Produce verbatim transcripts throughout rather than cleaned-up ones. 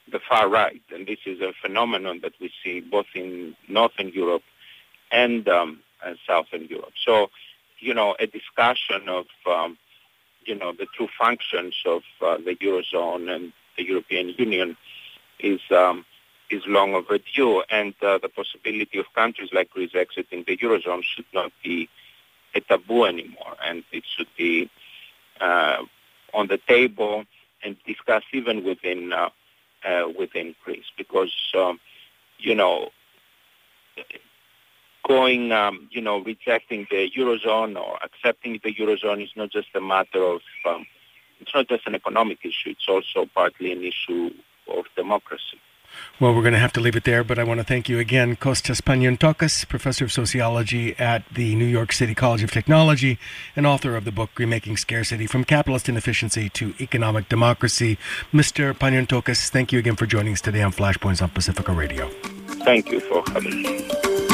the far right. And this is a phenomenon that we see both in Northern Europe and, um, and Southern Europe. So, you know, a discussion of, um, you know, the true functions of uh, the Eurozone and the European Union is um, is long overdue. And uh, the possibility of countries like Greece exiting the Eurozone should not be a taboo anymore. And it should be uh, on the table and discussed even within uh, uh, within Greece. Because, um, you know, going, um, you know, rejecting the Eurozone or accepting the Eurozone is not just a matter of, um, it's not just an economic issue, it's also partly an issue of democracy. Well, we're going to have to leave it there, but I want to thank you again, Kostas Paniotokis, Professor of Sociology at the New York City College of Technology and author of the book Remaking Scarcity, From Capitalist Inefficiency to Economic Democracy. Mister Paniotokis, thank you again for joining us today on Flashpoints on Pacifica Radio. Thank you for having me.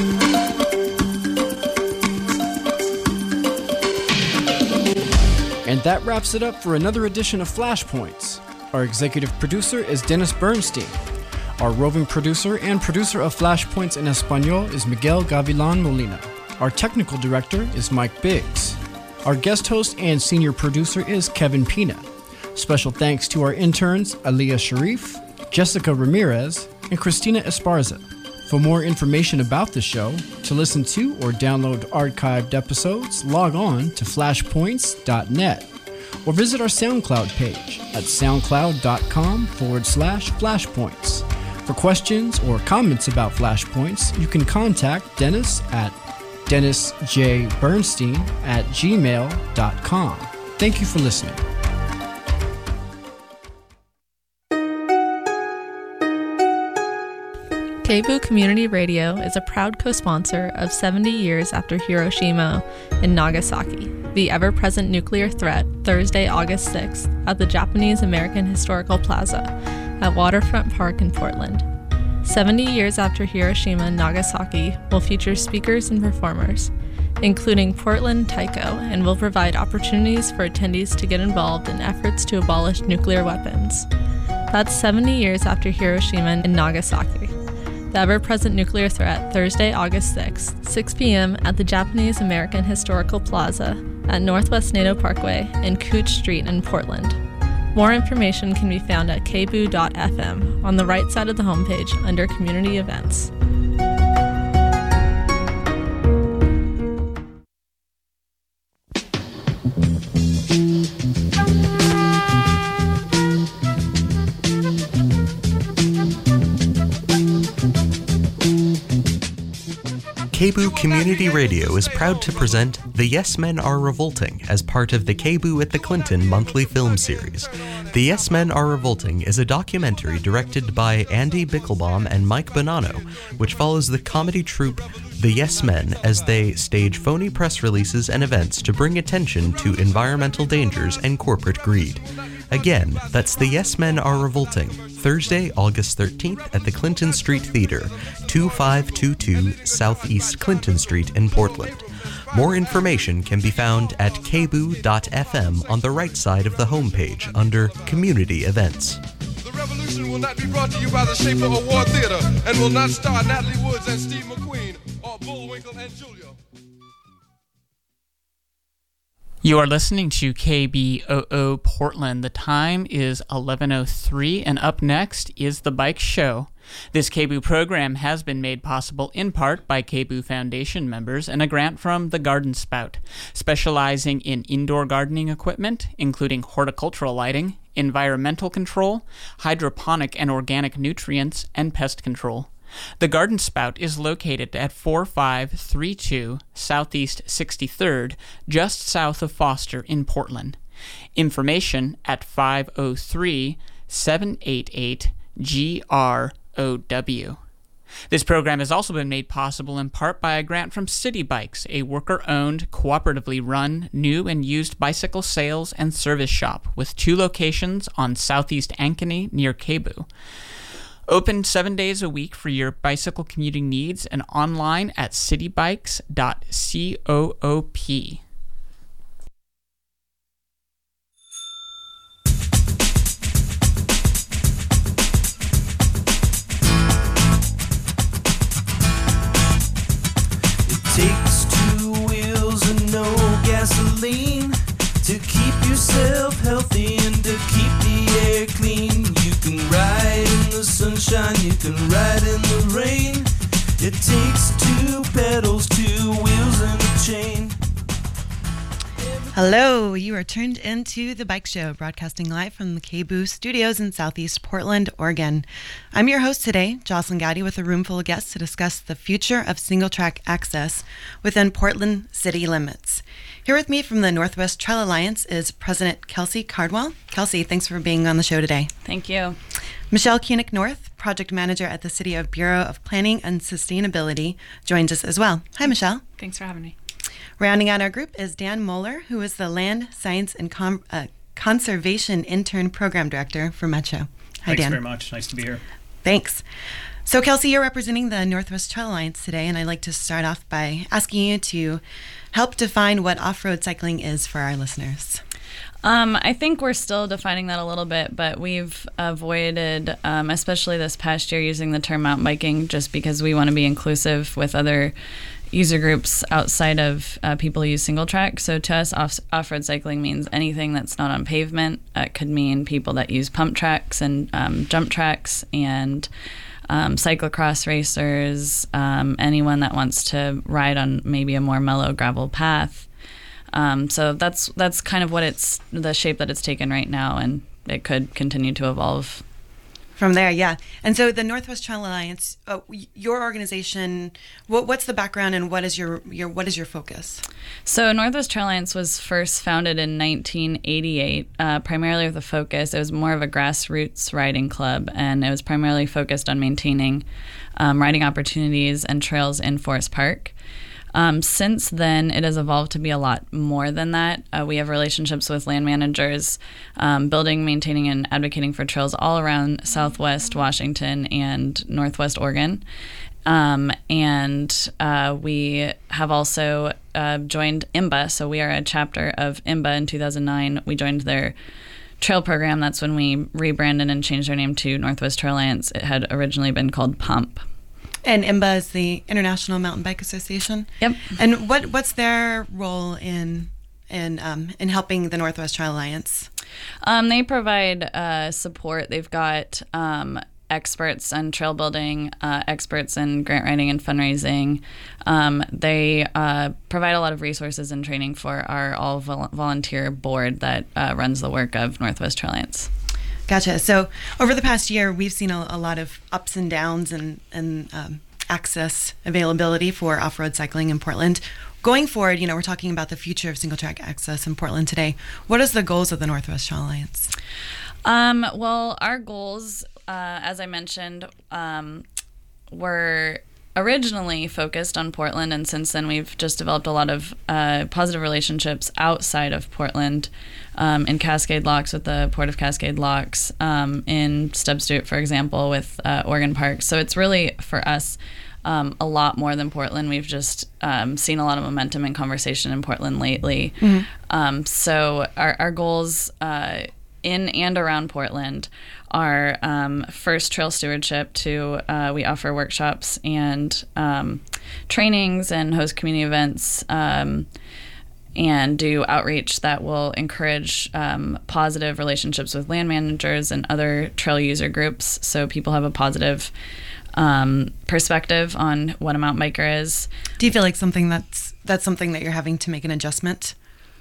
And that wraps it up for another edition of Flashpoints. Our executive producer is Dennis Bernstein. Our roving producer and producer of Flashpoints in Espanol is Miguel Gavilan Molina. Our technical director is Mike Biggs. Our guest host and senior producer is Kevin Pina. Special thanks to our interns Aliyah Sharif, Jessica Ramirez, and Christina Esparza. For more information about the show, to listen to or download archived episodes, log on to flashpoints dot net or visit our SoundCloud page at soundcloud.com forward slash flashpoints. For questions or comments about Flashpoints, you can contact Dennis at dennisjbernstein at gmail dot com. Thank you for listening. Keibu Community Radio is a proud co-sponsor of seventy years After Hiroshima in Nagasaki, the ever-present nuclear threat, Thursday, August sixth, at the Japanese American Historical Plaza at Waterfront Park in Portland. seventy years After Hiroshima in Nagasaki will feature speakers and performers, including Portland Taiko, and will provide opportunities for attendees to get involved in efforts to abolish nuclear weapons. That's seventy years after Hiroshima in Nagasaki. The ever-present nuclear threat, Thursday, August sixth, six p.m. at the Japanese American Historical Plaza at Northwest Nato Parkway and Cooch Street in Portland. More information can be found at keibu dot f m on the right side of the homepage under Community Events. Keibu Community Radio is proud to present The Yes Men Are Revolting as part of the Keibu at the Clinton monthly film series. The Yes Men Are Revolting is a documentary directed by Andy Bickelbaum and Mike Bonanno, which follows the comedy troupe The Yes Men as they stage phony press releases and events to bring attention to environmental dangers and corporate greed. Again, that's The Yes Men Are Revolting, Thursday, August thirteenth at the Clinton Street Theater, twenty-five twenty-two Southeast Clinton Street in Portland. More information can be found at keibu dot f m on the right side of the homepage under Community Events. The revolution will not be brought to you by the Schaefer Award Theater and will not star Natalie Woods and Steve McQueen or Bullwinkle and Julia. You are listening to K B O O Portland. The time is eleven oh three, and up next is The Bike Show. This K B O O program has been made possible in part by K B O O Foundation members and a grant from The Garden Spout, specializing in indoor gardening equipment, including horticultural lighting, environmental control, hydroponic and organic nutrients, and pest control. The Garden Spout is located at forty-five thirty-two Southeast sixty-third, just south of Foster in Portland. Information at five oh three, seven eight eight, G R O W. This program has also been made possible in part by a grant from City Bikes, a worker-owned, cooperatively run, new and used bicycle sales and service shop with two locations on Southeast Ankeny near K B O O. Open seven days a week for your bicycle commuting needs and online at citybikes dot coop. sunshine, you can ride in the rain. It takes two pedals, two wheels, and a chain. Hello, you are tuned into The Bike Show, broadcasting live from the K B O O studios in Southeast Portland, Oregon. I'm your host today, Jocelyn Gowdy, with a room full of guests to discuss the future of single-track access within Portland city limits. Here with me from the Northwest Trail Alliance is President Kelsey Cardwell. Kelsey, thanks for being on the show today. Thank you. Michelle Koenig-North, Project Manager at the City of Bureau of Planning and Sustainability, joins us as well. Hi, Michelle. Thanks for having me. Rounding out our group is Dan Moeller, who is the Land, Science, and Com- uh, Conservation Intern Program Director for Metro. Hi, Thanks Dan. very much. Nice to be here. Thanks. So, Kelsey, you're representing the Northwest Trail Alliance today, and I'd like to start off by asking you to help define what off-road cycling is for our listeners. Um, I think we're still defining that a little bit, but we've avoided, um, especially this past year, using the term mountain biking just because we want to be inclusive with other user groups outside of uh, people who use single track. So to us, off- off-road cycling means anything that's not on pavement. It could mean people that use pump tracks and um, jump tracks and um, cyclocross racers, um, anyone that wants to ride on maybe a more mellow gravel path. Um, so that's that's kind of what it's the shape that it's taken right now, and it could continue to evolve. From there, yeah. And so the Northwest Trail Alliance, uh, your organization, what, what's the background and what is your, your what is your focus? So Northwest Trail Alliance was first founded in nineteen eighty-eight, uh, primarily with a focus. It was more of a grassroots riding club, and it was primarily focused on maintaining um, riding opportunities and trails in Forest Park. Um, since then, it has evolved to be a lot more than that. Uh, we have relationships with land managers, um, building, maintaining, and advocating for trails all around Southwest Washington and Northwest Oregon. Um, and uh, we have also uh, joined I M B A, so we are a chapter of I M B A. In two thousand nine, we joined their trail program. That's when we rebranded and changed our name to Northwest Trail Alliance. It had originally been called PUMP. And I M B A is the International Mountain Bike Association. Yep. And what what's their role in in um, in helping the Northwest Trail Alliance? Um, they provide uh, support. They've got um, experts on trail building, uh, experts in grant writing and fundraising. Um, they uh, provide a lot of resources and training for our all vol- volunteer board that uh, runs the work of Northwest Trail Alliance. Gotcha. So over the past year, we've seen a, a lot of ups and downs and, and um, access availability for off-road cycling in Portland. Going forward, you know, we're talking about the future of single-track access in Portland today. What is the goals of the Northwest Trail Alliance? Um, well, our goals, uh, as I mentioned, um, were originally focused on Portland, and since then we've just developed a lot of uh, positive relationships outside of Portland, um, in Cascade Locks with the Port of Cascade Locks, um, in Stub Stewart, for example, with uh, Oregon Park. So it's really, for us, um, a lot more than Portland. We've just um, seen a lot of momentum and conversation in Portland lately. Mm-hmm. Um, so our, our goals uh, in and around Portland are um, first trail stewardship. To uh, we offer workshops and um, trainings and host community events, um, and do outreach that will encourage um, positive relationships with land managers and other trail user groups, so people have a positive um, perspective on what a mountain biker is. Do you feel like something that's that's something that you're having to make an adjustment?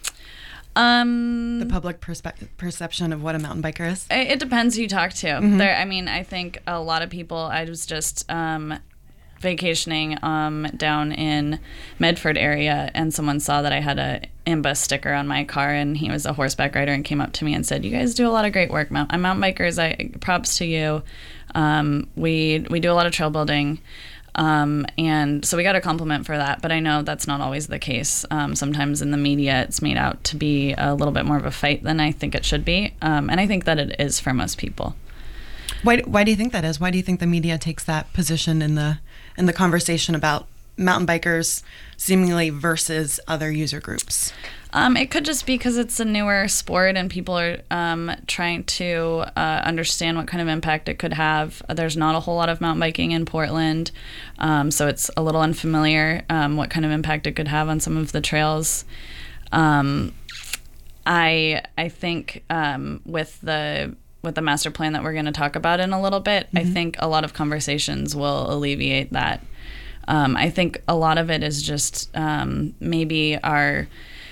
Um, the public perspe- perception of what a mountain biker is? It, it depends who you talk to. Mm-hmm. There, I mean, I think a lot of people, I was just um, vacationing um, down in Medford area, and someone saw that I had a I M B A sticker on my car, and he was a horseback rider and came up to me and said, "You guys do a lot of great work. I'm mountain bikers. I props to you. Um, we we do a lot of trail building." Um, and so we got a compliment for that, but I know that's not always the case. Um, sometimes in the media, it's made out to be a little bit more of a fight than I think it should be. Um, and I think that it is for most people. Why, why do you think that is? Why do you think the media takes that position in the, in the conversation about mountain bikers seemingly versus other user groups? Um, it could just be because it's a newer sport and people are um, trying to uh, understand what kind of impact it could have. There's not a whole lot of mountain biking in Portland, um, so it's a little unfamiliar um, what kind of impact it could have on some of the trails. Um, I I think um, with the with the master plan that we're going to talk about in a little bit, mm-hmm. I think a lot of conversations will alleviate that. Um, I think a lot of it is just um, maybe our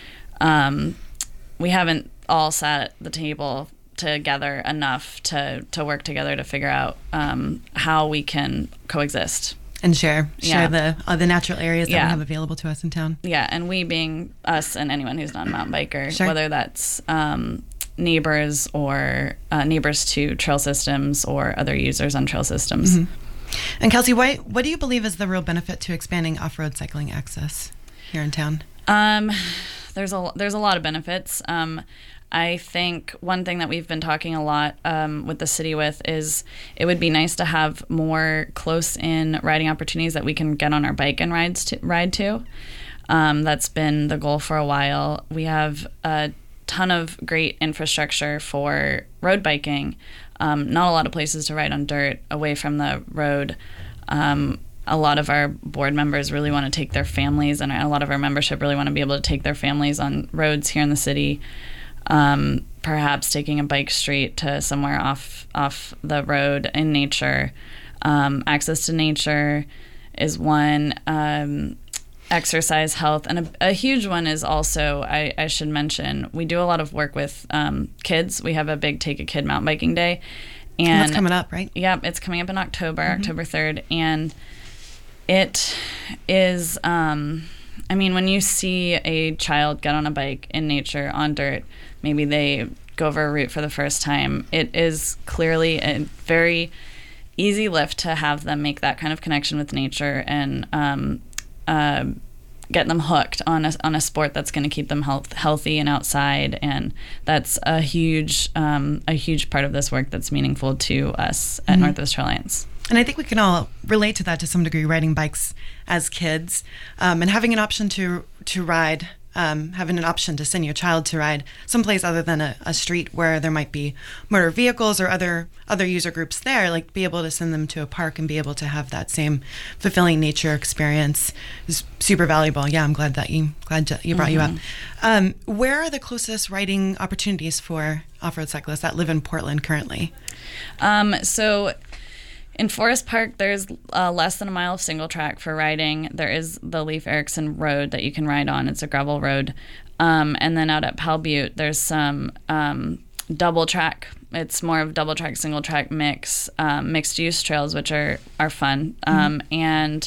um, we haven't all sat at the table together enough to to work together to figure out um, how we can coexist and share share yeah. the uh, the natural areas that yeah. we have available to us in town. Yeah, and we being us and anyone who's not a mountain biker, sure. whether that's um, neighbors or uh, neighbors to trail systems or other users on trail systems. Mm-hmm. And Kelsey, why, what do you believe is the real benefit to expanding off-road cycling access here in town? Um, there's a there's a lot of benefits. Um, I think one thing that we've been talking a lot um, with the city with is it would be nice to have more close-in riding opportunities that we can get on our bike and rides to, ride to. Um, that's been the goal for a while. We have a ton of great infrastructure for road biking. Um, not a lot of places to ride on dirt away from the road. Um, a lot of our board members really want to take their families, and a lot of our membership really want to be able to take their families on roads here in the city. Um, perhaps taking a bike street to somewhere off off the road in nature. Um, access to nature is one. Um, exercise, health, and a, a huge one is also, I, I should mention, we do a lot of work with um, kids. We have a big Take a Kid mountain biking day. And, and that's coming up, right? Yeah, it's coming up in October, mm-hmm. October third. And it is, um, I mean, when you see a child get on a bike in nature, on dirt, maybe they go over a route for the first time, it is clearly a very easy lift to have them make that kind of connection with nature and um, uh, get them hooked on a, on a sport that's going to keep them health, healthy and outside. And that's a huge um, a huge part of this work that's meaningful to us at mm-hmm. Northwest Trail Alliance. And I think we can all relate to that to some degree, riding bikes as kids um, and having an option to to ride, um, having an option to send your child to ride someplace other than a, a street where there might be motor vehicles or other other user groups there, like be able to send them to a park and be able to have that same fulfilling nature experience is super valuable. Yeah, I'm glad that you glad you brought mm-hmm. you up. Um, where are the closest riding opportunities for off-road cyclists that live in Portland currently? Um, so in Forest Park, there's uh, less than a mile of single track for riding. There is the Leif Erikson Road that you can ride on. It's a gravel road. Um, and then out at Powell Butte, there's some um, double track. It's more of double track, single track mix, um, mixed use trails, which are, are fun. Um, mm-hmm. And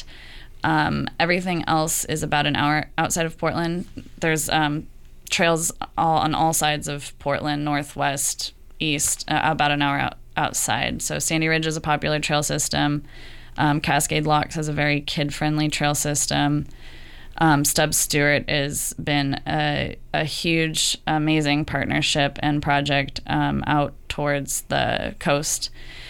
um, everything else is about an hour outside of Portland. There's um, trails all on all sides of Portland, northwest, east, uh, about an hour out. outside. So Sandy Ridge is a popular trail system. Um, Cascade Locks has a very kid-friendly trail system. Um, Stubbs Stewart has been a, a huge, amazing partnership and project um, out towards the coast.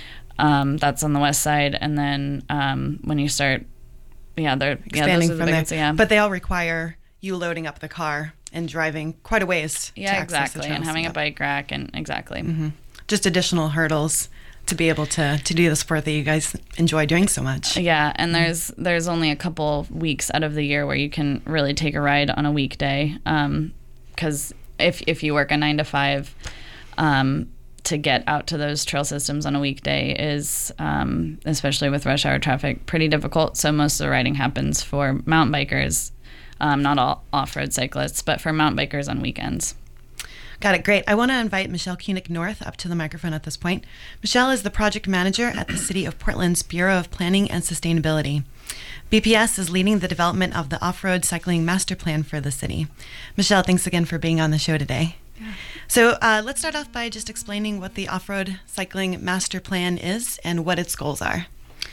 Um, that's on the west side. And then um, when you start, yeah, they're expanding yeah, those are the from biggest, there. Yeah. But they all require you loading up the car and driving quite a ways. Yeah, to exactly. The trails. And having yeah. a bike rack and exactly. Mm-hmm. Just additional hurdles to be able to, to do the sport that you guys enjoy doing so much. Yeah, and there's there's only a couple weeks out of the year where you can really take a ride on a weekday. Because um, if if you work a nine to five, um, to get out to those trail systems on a weekday is, um, especially with rush hour traffic, pretty difficult. So most of the riding happens for mountain bikers, um, not all off-road cyclists, but for mountain bikers on weekends. Got it. Great. I want to invite Michelle Koenig North up to the microphone at this point. Michelle is the project manager at the City of Portland's Bureau of Planning and Sustainability. B P S is leading the development of the off-road cycling master plan for the city. Michelle, thanks again for being on the show today. Yeah. So uh, let's start off by just explaining what the off-road cycling master plan is and what its goals are.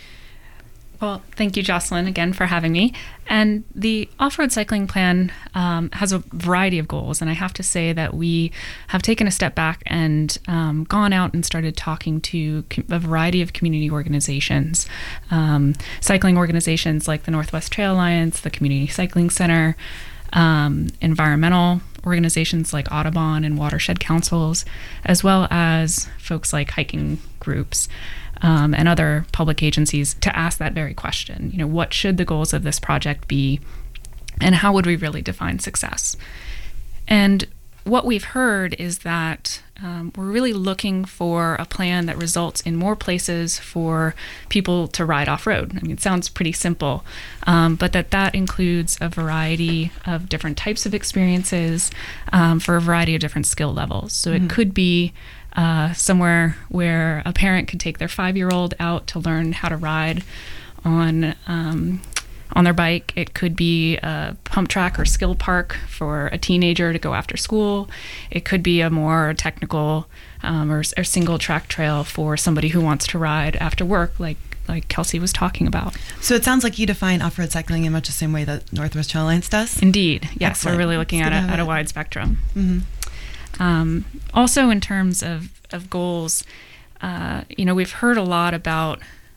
Well, thank you, Jocelyn, again for having me. And the off-road cycling plan um, has a variety of goals. And I have to say that we have taken a step back and um, gone out and started talking to a variety of community organizations, um, cycling organizations like the Northwest Trail Alliance, the Community Cycling Center, um, environmental organizations like Audubon and watershed councils, as well as folks like hiking groups. Um, and other public agencies to ask that very question. You know, what should the goals of this project be, and how would we really define success? And what we've heard is that um, we're really looking for a plan that results in more places for people to ride off-road. I mean, it sounds pretty simple, um, but that that includes a variety of different types of experiences um, for a variety of different skill levels. So mm-hmm. it could be uh, somewhere where a parent could take their five-year-old out to learn how to ride on um, on their bike. It could be a pump track or skill park for a teenager to go after school. It could be a more technical um, or, or single track trail for somebody who wants to ride after work, like like Kelsey was talking about. So it sounds like you define off-road cycling in much the same way that Northwest Trail Alliance does? Indeed, yes. Excellent. We're really looking at a, at a wide spectrum. Mm-hmm. Um, also, in terms of, of goals, uh, you know, we've heard a lot about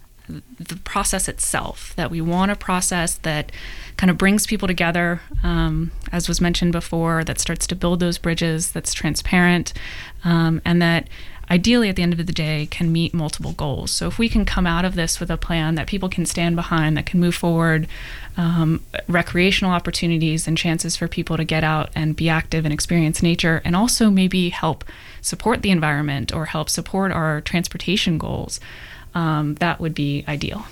the process itself, that we want a process that kind of brings people together, um, as was mentioned before, that starts to build those bridges, that's transparent, um, and that ideally at the end of the day can meet multiple goals. So if we can come out of this with a plan that people can stand behind, that can move forward, um, recreational opportunities and chances for people to get out and be active and experience nature, and also maybe help support the environment or help support our transportation goals, Um, that would be ideal.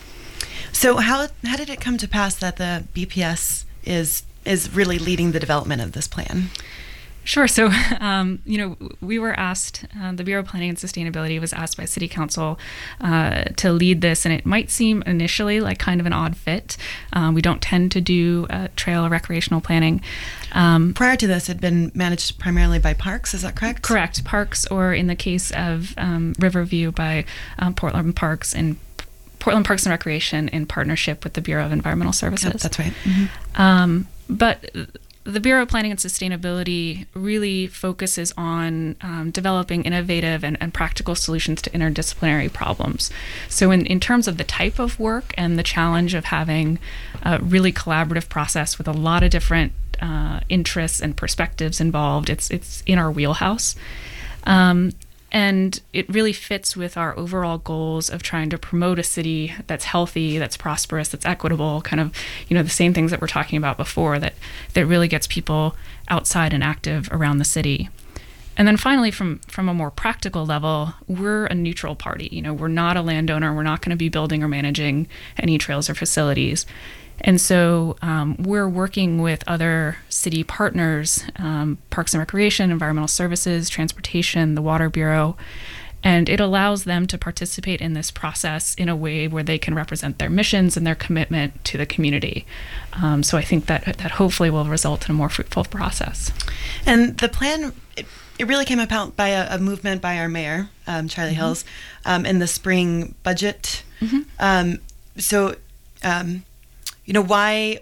So how how did it come to pass that the B P S is is really leading the development of this plan? Sure. So, um, you know, we were asked, uh, the Bureau of Planning and Sustainability was asked by City Council uh, to lead this, and it might seem initially like kind of an odd fit. Um, we don't tend to do uh, trail recreational planning. Um, Prior to this, it had been managed primarily by Parks, is that correct? Correct. Parks, or in the case of um, Riverview, by um, Portland Parks and Portland Parks and Recreation in partnership with the Bureau of Environmental Services. Yep, that's right. Mm-hmm. Um, but the Bureau of Planning and Sustainability really focuses on um, developing innovative and, and practical solutions to interdisciplinary problems. So in, in terms of the type of work and the challenge of having a really collaborative process with a lot of different uh, interests and perspectives involved, it's, it's in our wheelhouse. Um, And it really fits with our overall goals of trying to promote a city that's healthy, that's prosperous, that's equitable, kind of, you know, the same things that we're talking about before, that, that really gets people outside and active around the city. And then finally, from, from a more practical level, we're a neutral party. You know, we're not a landowner. We're not going to be building or managing any trails or facilities. And so um, we're working with other city partners, um, Parks and Recreation, Environmental Services, Transportation, the Water Bureau, and it allows them to participate in this process in a way where they can represent their missions and their commitment to the community. Um, so I think that that hopefully will result in a more fruitful process. And the plan, it, it really came about by a, a movement by our mayor, um, Charlie mm-hmm. Hills, um, in the spring budget. Mm-hmm. Um, so... Um, You know, why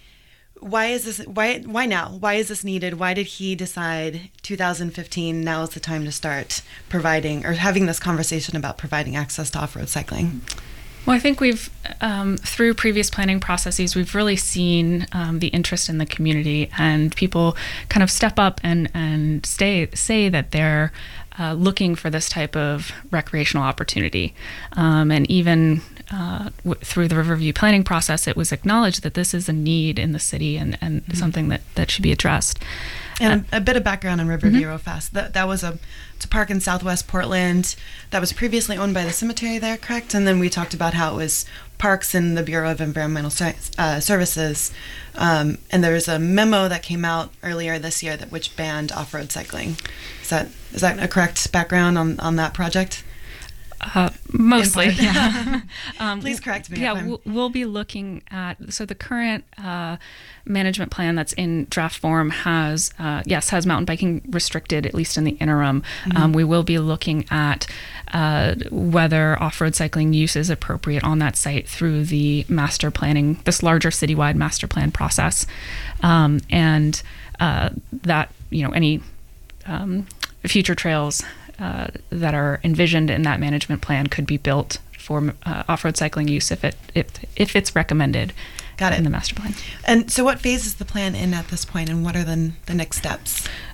why is this why why now? Why is this needed? Why did he decide two thousand fifteen now is the time to start providing or having this conversation about providing access to off-road cycling? Well, I think we've, um, through previous planning processes, we've really seen um, the interest in the community, and people kind of step up and, and stay, say that they're uh, looking for this type of recreational opportunity. Um, and even uh, w- through the Riverview planning process, it was acknowledged that this is a need in the city and, and mm-hmm. something that, that should be addressed. And uh, a bit of background on Riverview mm-hmm. real fast. That, that was a, it's a park in Southwest Portland that was previously owned by the cemetery there, correct? And then we talked about how it was Parks and the Bureau of Environmental uh, Services. Um, and there was a memo that came out earlier this year that which banned off-road cycling. Is that is that a correct background on, on that project? Uh, mostly, yeah. um, Please correct me. Yeah, we'll, we'll be looking at, so the current uh, management plan that's in draft form has, uh, yes, has mountain biking restricted, at least in the interim. Mm-hmm. Um, we will be looking at uh, whether off-road cycling use is appropriate on that site through the master planning, this larger citywide master plan process. Um, and uh, that, you know, any um, future trails Uh, that are envisioned in that management plan could be built for uh, off-road cycling use if it if if it's recommended. Got it. In the master plan. And so, what phase is the plan in at this point, and what are the the next steps?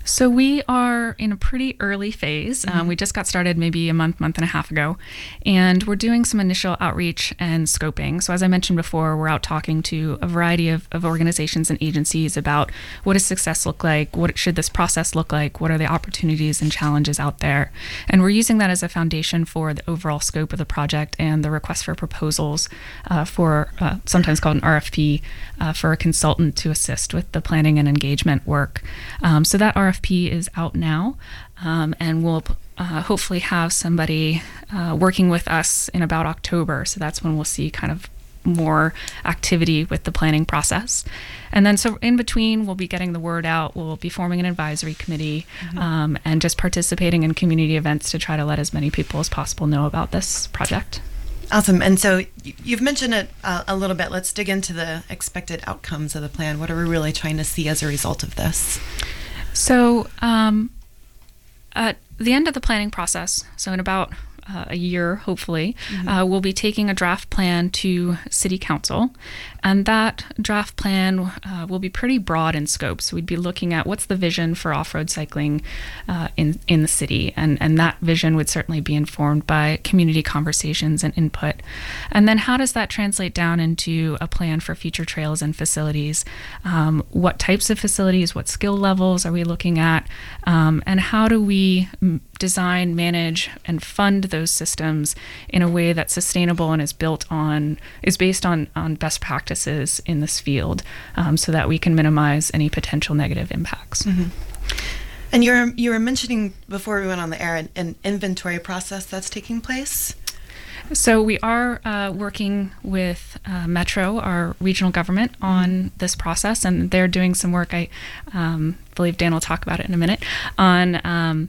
So we are in a pretty early phase. Mm-hmm. Um, we just got started maybe a month, month and a half ago, and we're doing some initial outreach and scoping. So as I mentioned before, we're out talking to a variety of, of organizations and agencies about what does success look like, what should this process look like, what are the opportunities and challenges out there. And we're using that as a foundation for the overall scope of the project and the request for proposals uh, for uh, sometimes called an R F P uh, for a consultant to assist with the planning and engagement work. Um, so that R F P is out now, um, and we'll uh, hopefully have somebody uh, working with us in about October. So that's when we'll see kind of more activity with the planning process. And then so in between, we'll be getting the word out. We'll be forming an advisory committee mm-hmm. um, and just participating in community events to try to let as many people as possible know about this project. Awesome. And so you've mentioned it uh, a little bit. Let's dig into the expected outcomes of the plan. What are we really trying to see as a result of this? So um, at the end of the planning process, so in about uh, a year, hopefully, mm-hmm. uh, we'll be taking a draft plan to City Council. And that draft plan uh, will be pretty broad in scope. So we'd be looking at what's the vision for off-road cycling uh, in, in the city. And, and that vision would certainly be informed by community conversations and input. And then how does that translate down into a plan for future trails and facilities? Um, what types of facilities, what skill levels are we looking at? Um, and how do we m- design, manage, and fund those systems in a way that's sustainable and is built on, is based on, on best practices in this field, um, so that we can minimize any potential negative impacts. Mm-hmm. And you're you were mentioning before we went on the air an, an inventory process that's taking place. So we are uh, working with uh, Metro, our regional government, on this process, and they're doing some work. I um, believe Dan will talk about it in a minute on um,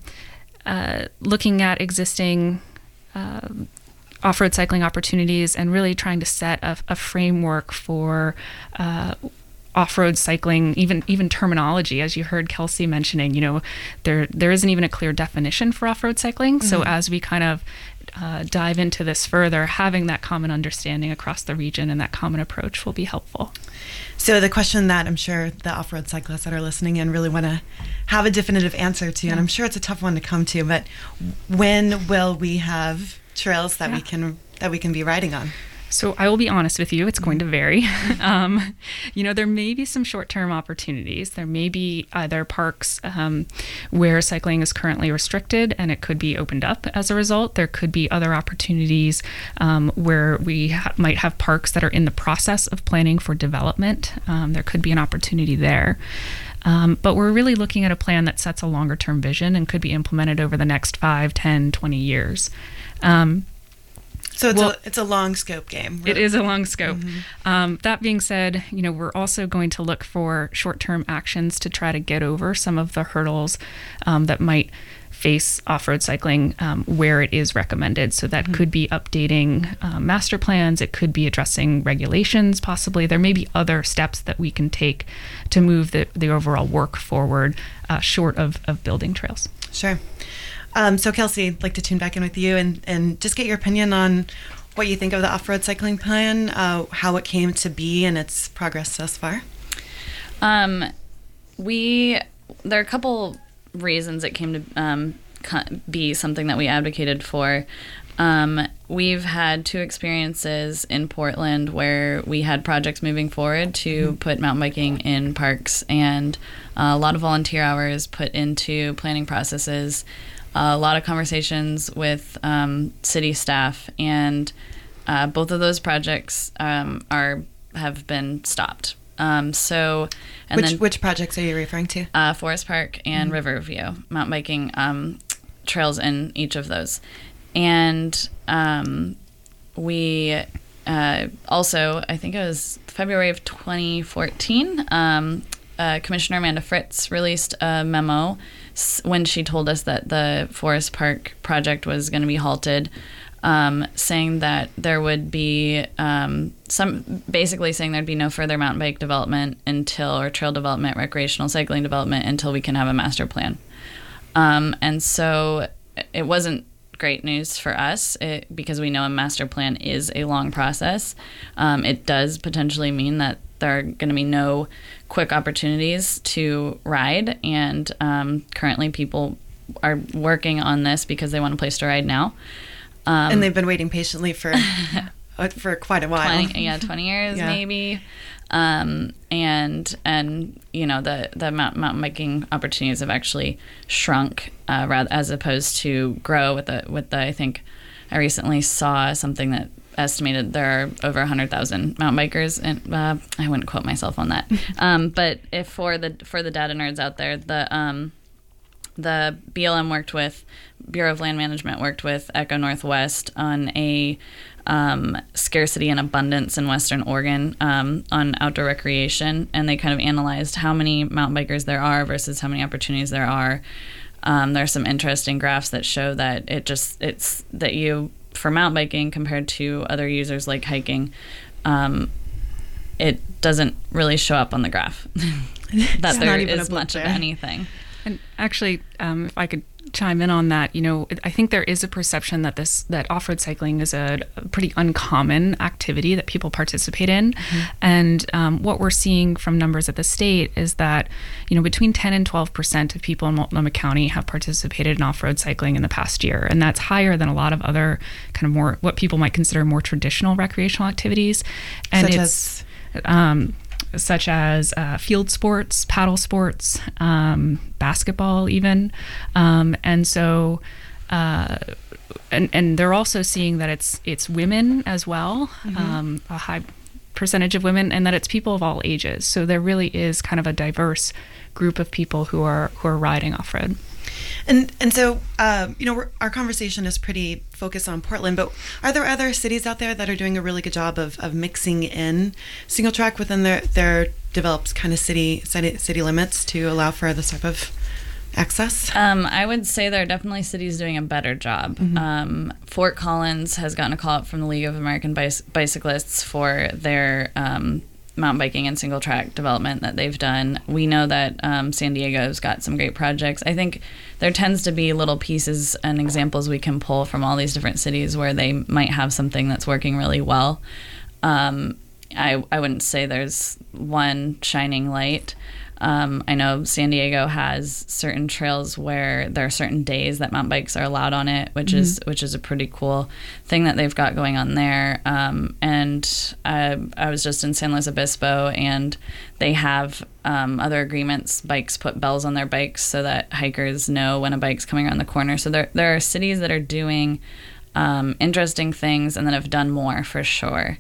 uh, looking at existing Uh, off-road cycling opportunities and really trying to set a, a framework for uh, off-road cycling, even even terminology, as you heard Kelsey mentioning. You know, there there isn't even a clear definition for off-road cycling. Mm-hmm. So as we kind of uh, dive into this further, having that common understanding across the region and that common approach will be helpful. So the question that I'm sure the off-road cyclists that are listening in really want to have a definitive answer to, and I'm sure it's a tough one to come to, but when will we have trails that yeah. we can that we can be riding on? So I will be honest with you, it's going to vary. um, you know, there may be some short-term opportunities. There may be either parks um, where cycling is currently restricted and it could be opened up as a result. There could be other opportunities um, where we ha- might have parks that are in the process of planning for development. Um, there could be an opportunity there. Um, but we're really looking at a plan that sets a longer-term vision and could be implemented over the next five, ten, twenty years. Um, So it's, well, a, it's a long scope game. Really. It is a long scope. Mm-hmm. Um, that being said, you know, we're also going to look for short-term actions to try to get over some of the hurdles um, that might face off-road cycling um, where it is recommended. So that mm-hmm. could be updating uh, master plans. It could be addressing regulations, possibly. There may be other steps that we can take to move the, the overall work forward uh, short of, of building trails. Sure. Um, so Kelsey, I'd like to tune back in with you and, and just get your opinion on what you think of the off-road cycling plan, uh, how it came to be and its progress thus far. Um, we, there are a couple reasons it came to um, be something that we advocated for. Um, we've had two experiences in Portland where we had projects moving forward to mm-hmm. put mountain biking in parks, and uh, a lot of volunteer hours put into planning processes. Uh, a lot of conversations with um, city staff, and uh, both of those projects um, are have been stopped. Um, so, and which then, which projects are you referring to? Uh, Forest Park and mm-hmm. Riverview mountain biking um, trails in each of those, and um, we uh, also, I think it was February of twenty fourteen. Um, uh, Commissioner Amanda Fritz released a memo when she told us that the Forest Park project was going to be halted, um, saying that there would be um, some, basically saying there'd be no further mountain bike development until, or trail development, recreational cycling development until we can have a master plan. Um, and so it wasn't great news for us it, because we know a master plan is a long process. Um, it does potentially mean that there are going to be no quick opportunities to ride, and um, currently people are working on this because they want a place to ride now. Um, and they've been waiting patiently for for quite a while. twenty, yeah, twenty years yeah. maybe. Um, and and you know the the mountain, mountain biking opportunities have actually shrunk uh, rather as opposed to grow. With the with the I think I recently saw something that estimated there are over one hundred thousand mountain bikers, and uh, I wouldn't quote myself on that. um, but if for the for the data nerds out there, the um, the B L M worked with Bureau of Land Management worked with Echo Northwest on a um, scarcity and abundance in Western Oregon um, on outdoor recreation, and they kind of analyzed how many mountain bikers there are versus how many opportunities there are. Um, there are some interesting graphs that show that it just it's that you for mountain biking compared to other users like hiking, um, it doesn't really show up on the graph that there is much of anything. And actually, um, if I could chime in on that, you know, I think there is a perception that this that off-road cycling is a, a pretty uncommon activity that people participate in. Mm-hmm. And um, what we're seeing from numbers at the state is that, you know, between ten and twelve percent of people in Multnomah County have participated in off-road cycling in the past year. And that's higher than a lot of other kind of more, what people might consider more traditional recreational activities. And Such it's, as? Um, such as uh, field sports, paddle sports, um, basketball even. Um, and so, uh, and, and they're also seeing that it's it's women as well, mm-hmm. um, a high percentage of women, and that it's people of all ages. So there really is kind of a diverse group of people who are who are riding off-road. And and so, uh, you know, we're, our conversation is pretty focused on Portland, but are there other cities out there that are doing a really good job of, of mixing in single track within their, their developed kind of city, city city limits to allow for this type of access? Um, I would say there are definitely cities doing a better job. Mm-hmm. Um, Fort Collins has gotten a call out from the League of American Bicy- Bicyclists for their um, mountain biking and single track development that they've done. We know that um, San Diego's got some great projects. I think there tends to be little pieces and examples we can pull from all these different cities where they might have something that's working really well. Um, I, I wouldn't say there's one shining light. Um, I know San Diego has certain trails where there are certain days that mountain bikes are allowed on it, which mm-hmm. is which is a pretty cool thing that they've got going on there. Um, and I, I was just in San Luis Obispo, and they have um, other agreements. Bikes put bells on their bikes so that hikers know when a bike's coming around the corner. So there there are cities that are doing um, interesting things and that have done more for sure.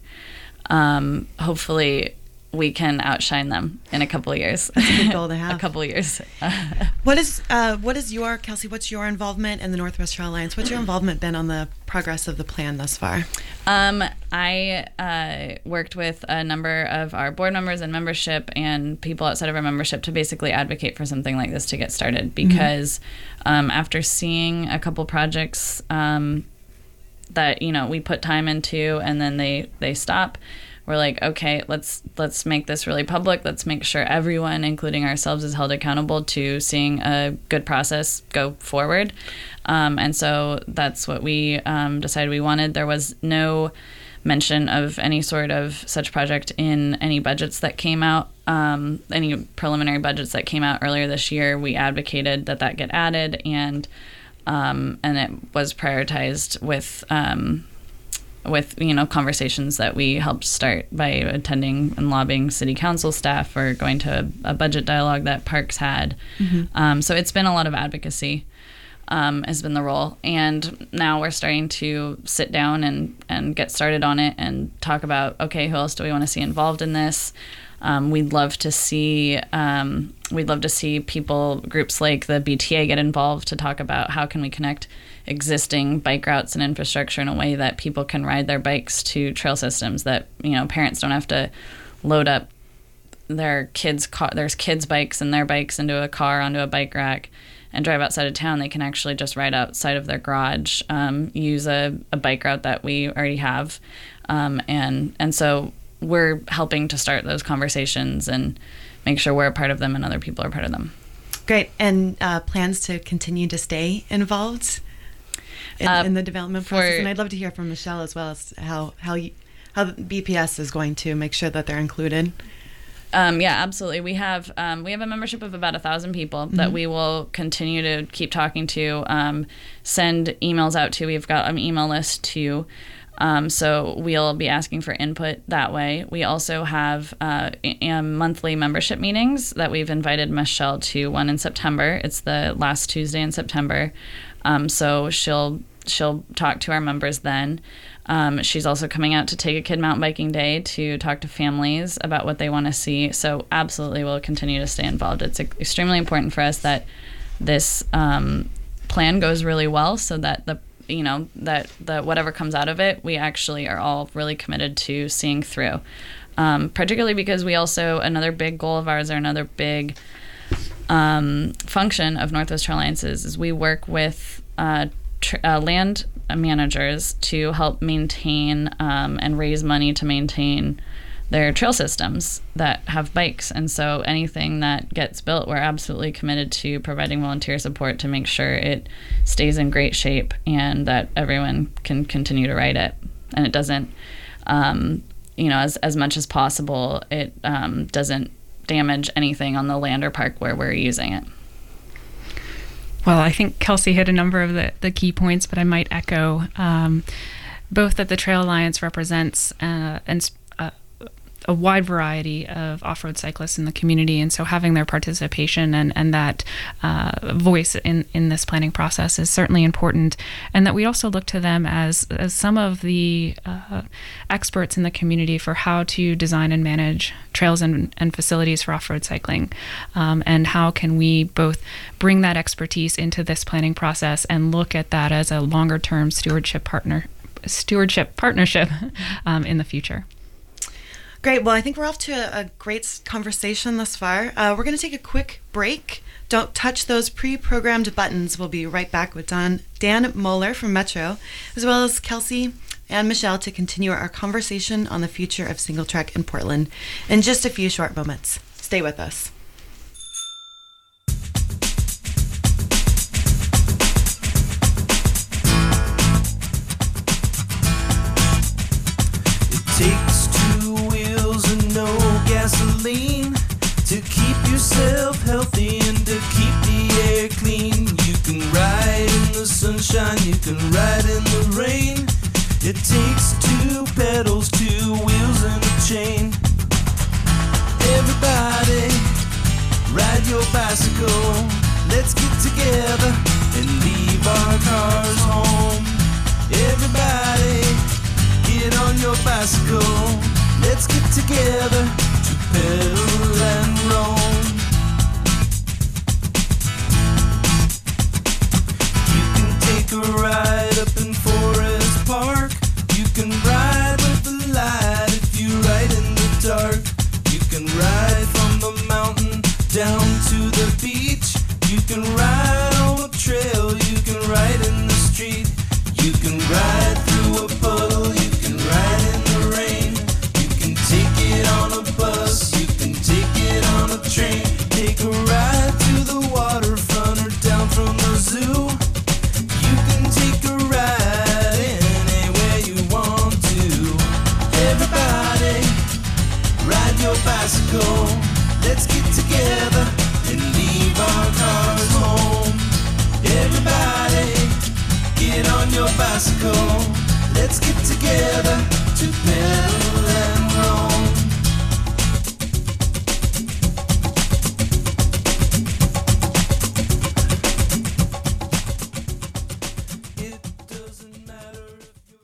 Um, hopefully we can outshine them in a couple of years. That's a good goal to have. a couple of years. what is uh, what is your, Kelsey, what's your involvement in the Northwest Trail Alliance? What's your involvement been on the progress of the plan thus far? Um, I uh, worked with a number of our board members and membership and people outside of our membership to basically advocate for something like this to get started, because mm-hmm. um, after seeing a couple projects um, that, you know, we put time into and then they, they stop, we're like, okay, let's let's make this really public. Let's make sure everyone, including ourselves, is held accountable to seeing a good process go forward. Um, and so that's what we um, decided we wanted. There was no mention of any sort of such project in any budgets that came out, um, any preliminary budgets that came out earlier this year. We advocated that that get added, and um, and it was prioritized with um, with, you know, conversations that we helped start by attending and lobbying city council staff or going to a, a budget dialogue that Parks had. Mm-hmm. Um, so it's been a lot of advocacy um, has been the role. And now we're starting to sit down and, and get started on it and talk about, okay, who else do we want to see involved in this? Um, we'd love to see um, we'd love to see people, groups like the B T A get involved to talk about how can we connect existing bike routes and infrastructure in a way that people can ride their bikes to trail systems, that, you know, parents don't have to load up their kids' car, there's kids' bikes and their bikes into a car onto a bike rack and drive outside of town. They can actually just ride outside of their garage, um, use a, a bike route that we already have. Um, and, and so we're helping to start those conversations and make sure we're a part of them and other people are part of them. Great. And uh, plans to continue to stay involved in, uh, in the development process? For, and I'd love to hear from Michelle as well as how how you, how the B P S is going to make sure that they're included. Um, yeah, absolutely. We have um, we have a membership of about a thousand people mm-hmm. that we will continue to keep talking to, um, send emails out to. We've got an email list too, um, so we'll be asking for input that way. We also have uh, a- monthly membership meetings that we've invited Michelle to. One in September. It's the last Tuesday in September, um, so she'll she'll talk to our members then. Um, she's also coming out to Take a Kid Mountain Biking Day to talk to families about what they want to see. So absolutely we'll continue to stay involved. It's extremely important for us that this um, plan goes really well so that the you know that the whatever comes out of it, we actually are all really committed to seeing through. Um, particularly because we also, another big goal of ours or another big um, function of Northwest Trail Alliance is, is we work with uh, tr- uh, land managers to help maintain um, and raise money to maintain their trail systems that have bikes. And so anything that gets built, we're absolutely committed to providing volunteer support to make sure it stays in great shape and that everyone can continue to ride it. And it doesn't, um, you know, as, as much as possible, it um, doesn't damage anything on the land or park where we're using it. Well, I think Kelsey hit a number of the, the key points, but I might echo um, both that the Trail Alliance represents uh, and uh, a wide variety of off-road cyclists in the community, and so having their participation and, and that uh, voice in, in this planning process is certainly important, and that we also look to them as, as some of the uh, experts in the community for how to design and manage trails and, and facilities for off-road cycling, um, and how can we both bring that expertise into this planning process and look at that as a longer-term stewardship partner stewardship partnership um, in the future. Great. Well, I think we're off to a, a great conversation thus far. Uh, we're going to take a quick break. Don't touch those pre-programmed buttons. We'll be right back with Don, Dan Moeller from Metro, as well as Kelsey and Michelle to continue our conversation on the future of single track in Portland in just a few short moments. Stay with us. It takes two wheels and no gasoline to keep yourself healthy and to keep the air clean. You can ride in the sunshine, you can ride in the rain. It takes two pedals, two wheels and a chain. Everybody, ride your bicycle. Let's get together and leave our cars home. Everybody, get on your bicycle. Let's get together to pedal and roam. You can take a ride up in Forest Park. You can ride with the light if you ride in the dark. You can ride from the mountain down to the beach. You can ride on a trail, you can ride in the street. You can ride through a puddle, you can ride in the rain. You can take it on a bus, you can take it on a train. Take a ride to the waterfront or down from the zoo. You can take a ride anywhere you want to. Everybody, ride your bicycle. Let's get together and leave our cars home. Everybody, get on your bicycle. Let's get together to pedal and roam. It doesn't matter if you're...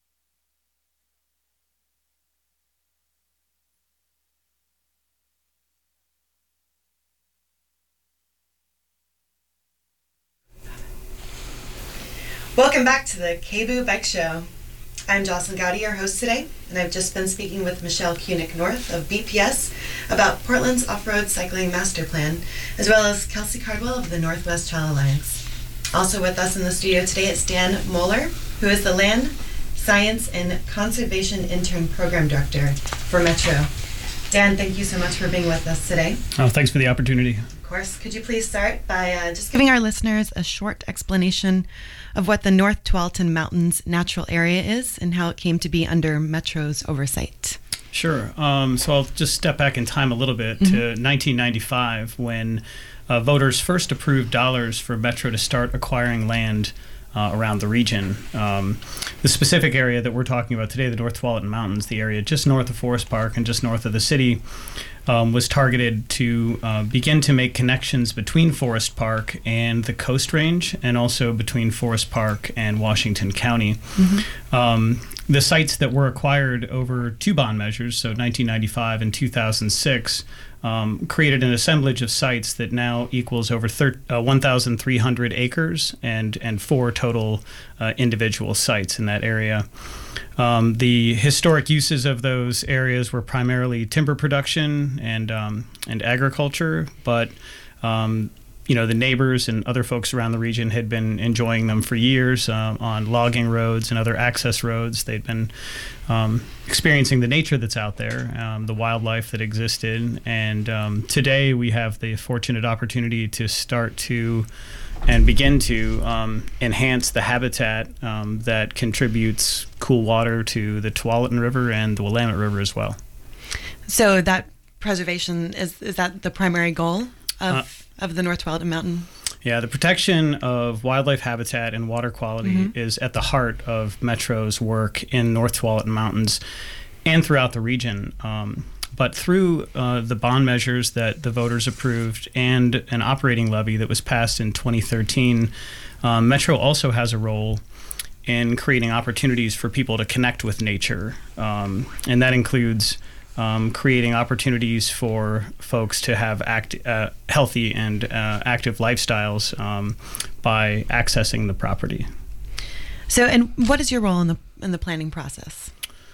Welcome back to the K B O O Bike Show. I'm Jocelyn Gowdy, your host today, and I've just been speaking with Michelle Kunick North of B P S about Portland's off-road cycling master plan, as well as Kelsey Cardwell of the Northwest Trail Alliance. Also with us in the studio today is Dan Moeller, who is the Land, Science, and Conservation Intern Program Director for Metro. Dan, thank you so much for being with us today. Oh, thanks for the opportunity. Of course. Could you please start by uh, just giving our listeners a short explanation of what the North Tualatin Mountains Natural Area is and how it came to be under Metro's oversight? Sure. Um, so I'll just step back in time a little bit mm-hmm. to nineteen ninety-five when uh, voters first approved dollars for Metro to start acquiring land uh, around the region. Um, the specific area that we're talking about today, the North Tualatin Mountains, the area just north of Forest Park and just north of the city, um, was targeted to uh, begin to make connections between Forest Park and the Coast Range, and also between Forest Park and Washington County. Mm-hmm. Um, the sites that were acquired over two bond measures, so nineteen ninety-five and two thousand six, um, created an assemblage of sites that now equals over thir- uh, one thousand three hundred acres and, and four total uh, individual sites in that area. Um, the historic uses of those areas were primarily timber production and um, and agriculture, but um, you know, the neighbors and other folks around the region had been enjoying them for years uh, on logging roads and other access roads. They'd been um, experiencing the nature that's out there, um, the wildlife that existed, and um, today we have the fortunate opportunity to start to and begin to um, enhance the habitat um, that contributes cool water to the Tualatin River and the Willamette River as well. So that preservation, is is that the primary goal of, uh, of the North Tualatin Mountain? Yeah, the protection of wildlife habitat and water quality mm-hmm. is at the heart of Metro's work in North Tualatin Mountains and throughout the region. Um, But through uh, the bond measures that the voters approved and an operating levy that was passed in twenty thirteen, um, Metro also has a role in creating opportunities for people to connect with nature. Um, and that includes um, creating opportunities for folks to have act, uh, healthy and uh, active lifestyles um, by accessing the property. So, and what is your role in the in the planning process?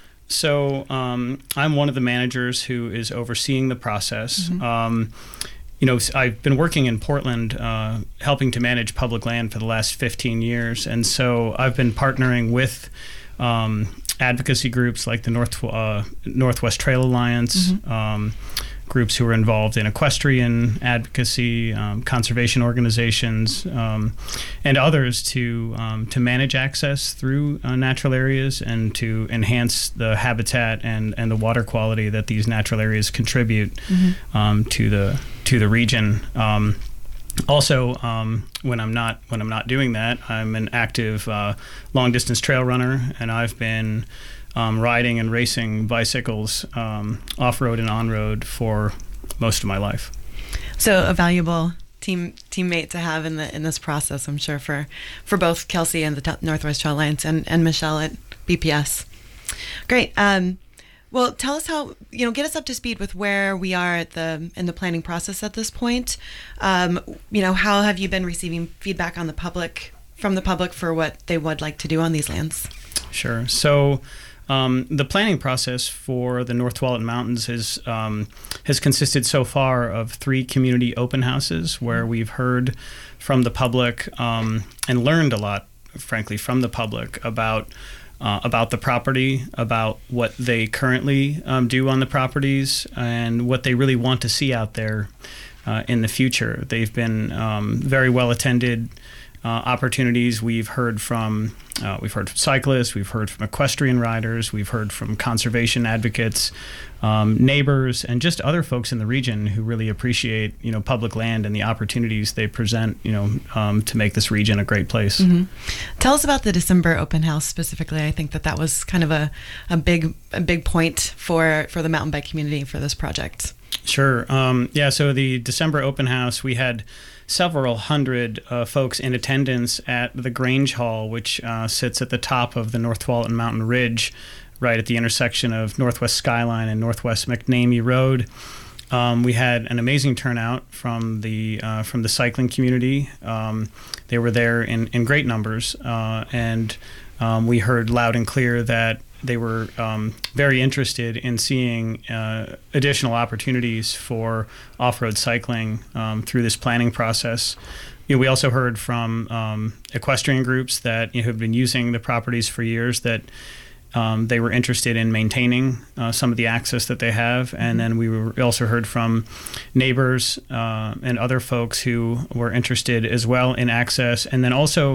So um, I'm one of the managers who is overseeing the process. Mm-hmm. Um, you know, I've been working in Portland, uh, helping to manage public land for the last fifteen years, and so I've been partnering with um, advocacy groups like the North uh, Northwest Trail Alliance, mm-hmm. um, groups who are involved in equestrian advocacy, um, conservation organizations, um, and others to um, to manage access through uh, natural areas and to enhance the habitat and, and the water quality that these natural areas contribute mm-hmm. um, to the to the region. Um, also, um, when I'm not when I'm not doing that, I'm an active uh, long distance trail runner, and I've been Um, riding and racing bicycles um, off-road and on-road for most of my life. So a valuable team teammate to have in the in this process, I'm sure, for, for both Kelsey and the T- Northwest Trail Alliance and, and Michelle at B P S. Great. Um, well, tell us how, you know, get us up to speed with where we are at the in the planning process at this point. Um, you know, how have you been receiving feedback on the public from the public for what they would like to do on these lands? Sure. So Um, the planning process for the North Tualatin Mountains is, um, has consisted so far of three community open houses where we've heard from the public um, and learned a lot, frankly, from the public about uh, about the property, about what they currently um, do on the properties, and what they really want to see out there uh, in the future. They've been um, very well attended Uh, opportunities. We've heard from uh, we've heard from cyclists, we've heard from equestrian riders, we've heard from conservation advocates, um, neighbors, and just other folks in the region who really appreciate, you know, public land and the opportunities they present, you know, um, to make this region a great place. Mm-hmm. Tell us about the December open house specifically. I think that that was kind of a, a big a big point for for the mountain bike community for this project. Sure. Um, yeah. So the December open house, we had several hundred uh, folks in attendance at the Grange Hall, which uh, sits at the top of the North Tualatin Mountain Ridge, right at the intersection of Northwest Skyline and Northwest McNamee Road. Um, we had an amazing turnout from the uh, from the cycling community. Um, they were there in, in great numbers, uh, and um, we heard loud and clear that they were um, very interested in seeing uh, additional opportunities for off-road cycling um, through this planning process. You know, we also heard from um, equestrian groups that, you know, have been using the properties for years that um, they were interested in maintaining uh, some of the access that they have. And then we were also heard from neighbors uh, and other folks who were interested as well in access. And then also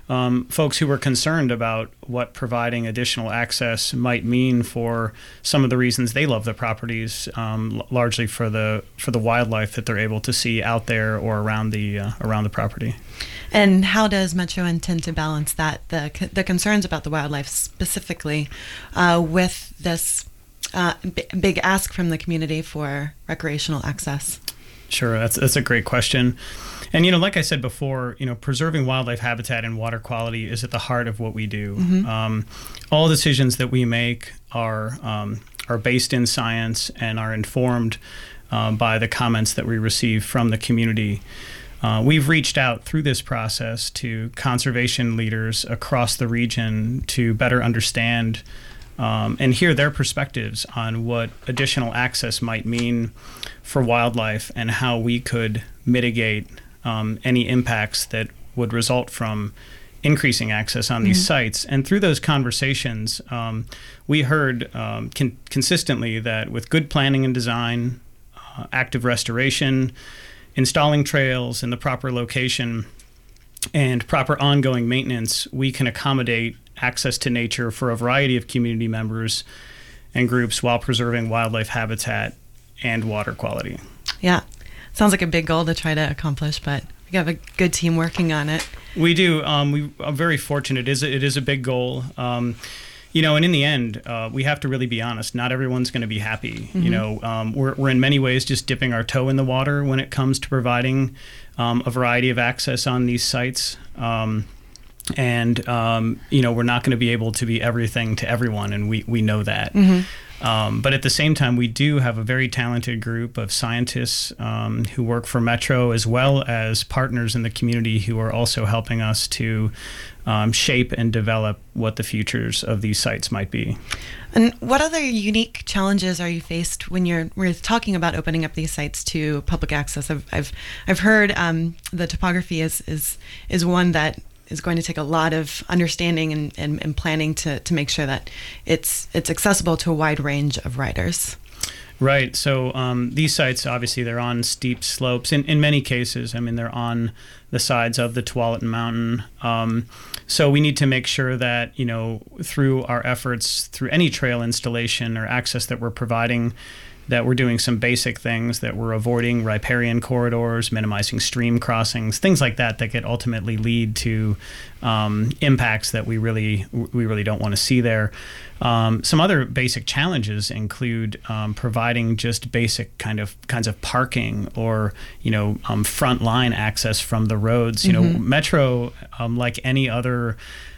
um, folks who were concerned about what providing additional access might mean for some of the reasons they love the properties, um, l- largely for the for the wildlife that they're able to see out there or around the uh, around the property. And how does Metro intend to balance that, the the concerns about the wildlife specifically, uh, with this uh, b- big ask from the community for recreational access? Sure, that's that's a great question. And, you know, like I said before, you know, preserving wildlife habitat and water quality is at the heart of what we do. Mhm. Um, all decisions that we make are um, are based in science and are informed um, by the comments that we receive from the community. Uh, we've reached out through this process to conservation leaders across the region to better understand um, and hear their perspectives on what additional access might mean for wildlife and how we could mitigate um, any impacts that would result from increasing access on these Mhm. sites. And through those conversations, um, we heard um, con- consistently that with good planning and design, uh, active restoration, installing trails in the proper location, and proper ongoing maintenance, we can accommodate access to nature for a variety of community members and groups while preserving wildlife habitat and water quality. Yeah, sounds like a big goal to try to accomplish, but we have a good team working on it. We do. Um, we are very fortunate. It is a, it is a big goal. Um, you know, and in the end, uh, we have to really be honest. Not everyone's going to be happy. Mhm. You know, um, we're we're in many ways just dipping our toe in the water when it comes to providing um, a variety of access on these sites. Um, and um, you know, we're not going to be able to be everything to everyone, and we we know that. Mhm. Um, but at the same time, we do have a very talented group of scientists um, who work for Metro, as well as partners in the community who are also helping us to um, shape and develop what the futures of these sites might be. And what other unique challenges are you faced when you're we're talking about opening up these sites to public access? I've I've, I've heard um, the topography is, is is one that is going to take a lot of understanding and, and, and planning to, to make sure that it's it's accessible to a wide range of riders. Right. So um, these sites, obviously, they're on steep slopes. In in many cases, I mean, they're on the sides of the Tualatin Mountain. Um, so we need to make sure that, you know, through our efforts, through any trail installation or access that we're providing, that we're doing some basic things, that we're avoiding riparian corridors, minimizing stream crossings, things like that that could ultimately lead to um, impacts that we really we really don't want to see there. Um, some other basic challenges include um, providing just basic kind of kinds of parking or you know um, front line access from the roads. You Mhm. know, Metro, um, like any other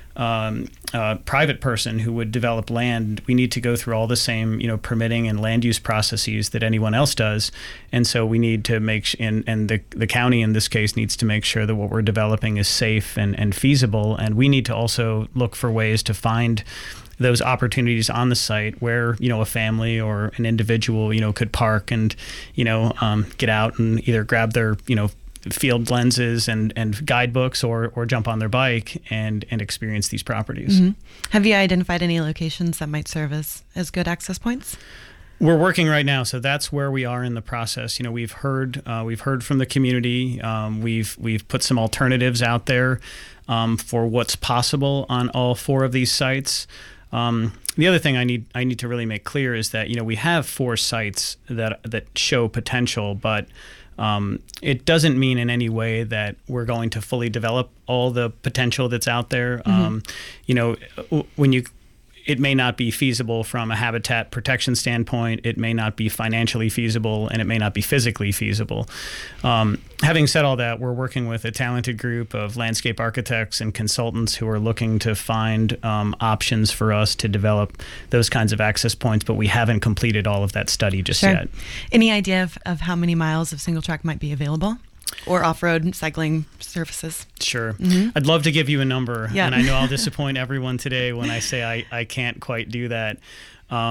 Um, uh, private person who would develop land, we need to go through all the same, you know, permitting and land use processes that anyone else does, and so we need to make, sh- and, and the the county in this case needs to make sure that what we're developing is safe and, and feasible, and we need to also look for ways to find those opportunities on the site where, you know, a family or an individual, you know, could park and, you know, um, get out and either grab their, you know, field lenses and, and guidebooks or, or jump on their bike and, and experience these properties. Mhm. Have you identified any locations that might serve as, as good access points? We're working right now, so that's where we are in the process. You know, we've heard uh, we've heard from the community. Um, we've we've put some alternatives out there um, for what's possible on all four of these sites. Um, the other thing I need I need to really make clear is that, you know, we have four sites that that show potential, but Um, it doesn't mean in any way that we're going to fully develop all the potential that's out there. Mhm. Um, you know, w- when you, it may not be feasible from a habitat protection standpoint. It may not be financially feasible, and it may not be physically feasible. Um, having said all that, we're working with a talented group of landscape architects and consultants who are looking to find um, options for us to develop those kinds of access points, but we haven't completed all of that study just Sure. yet. Any idea of, of how many miles of single track might be available? Or off-road cycling surfaces? Sure. Mhm. I'd love to give you a number, Yeah. and I know I'll disappoint everyone today when I say I, I can't quite do that. Um,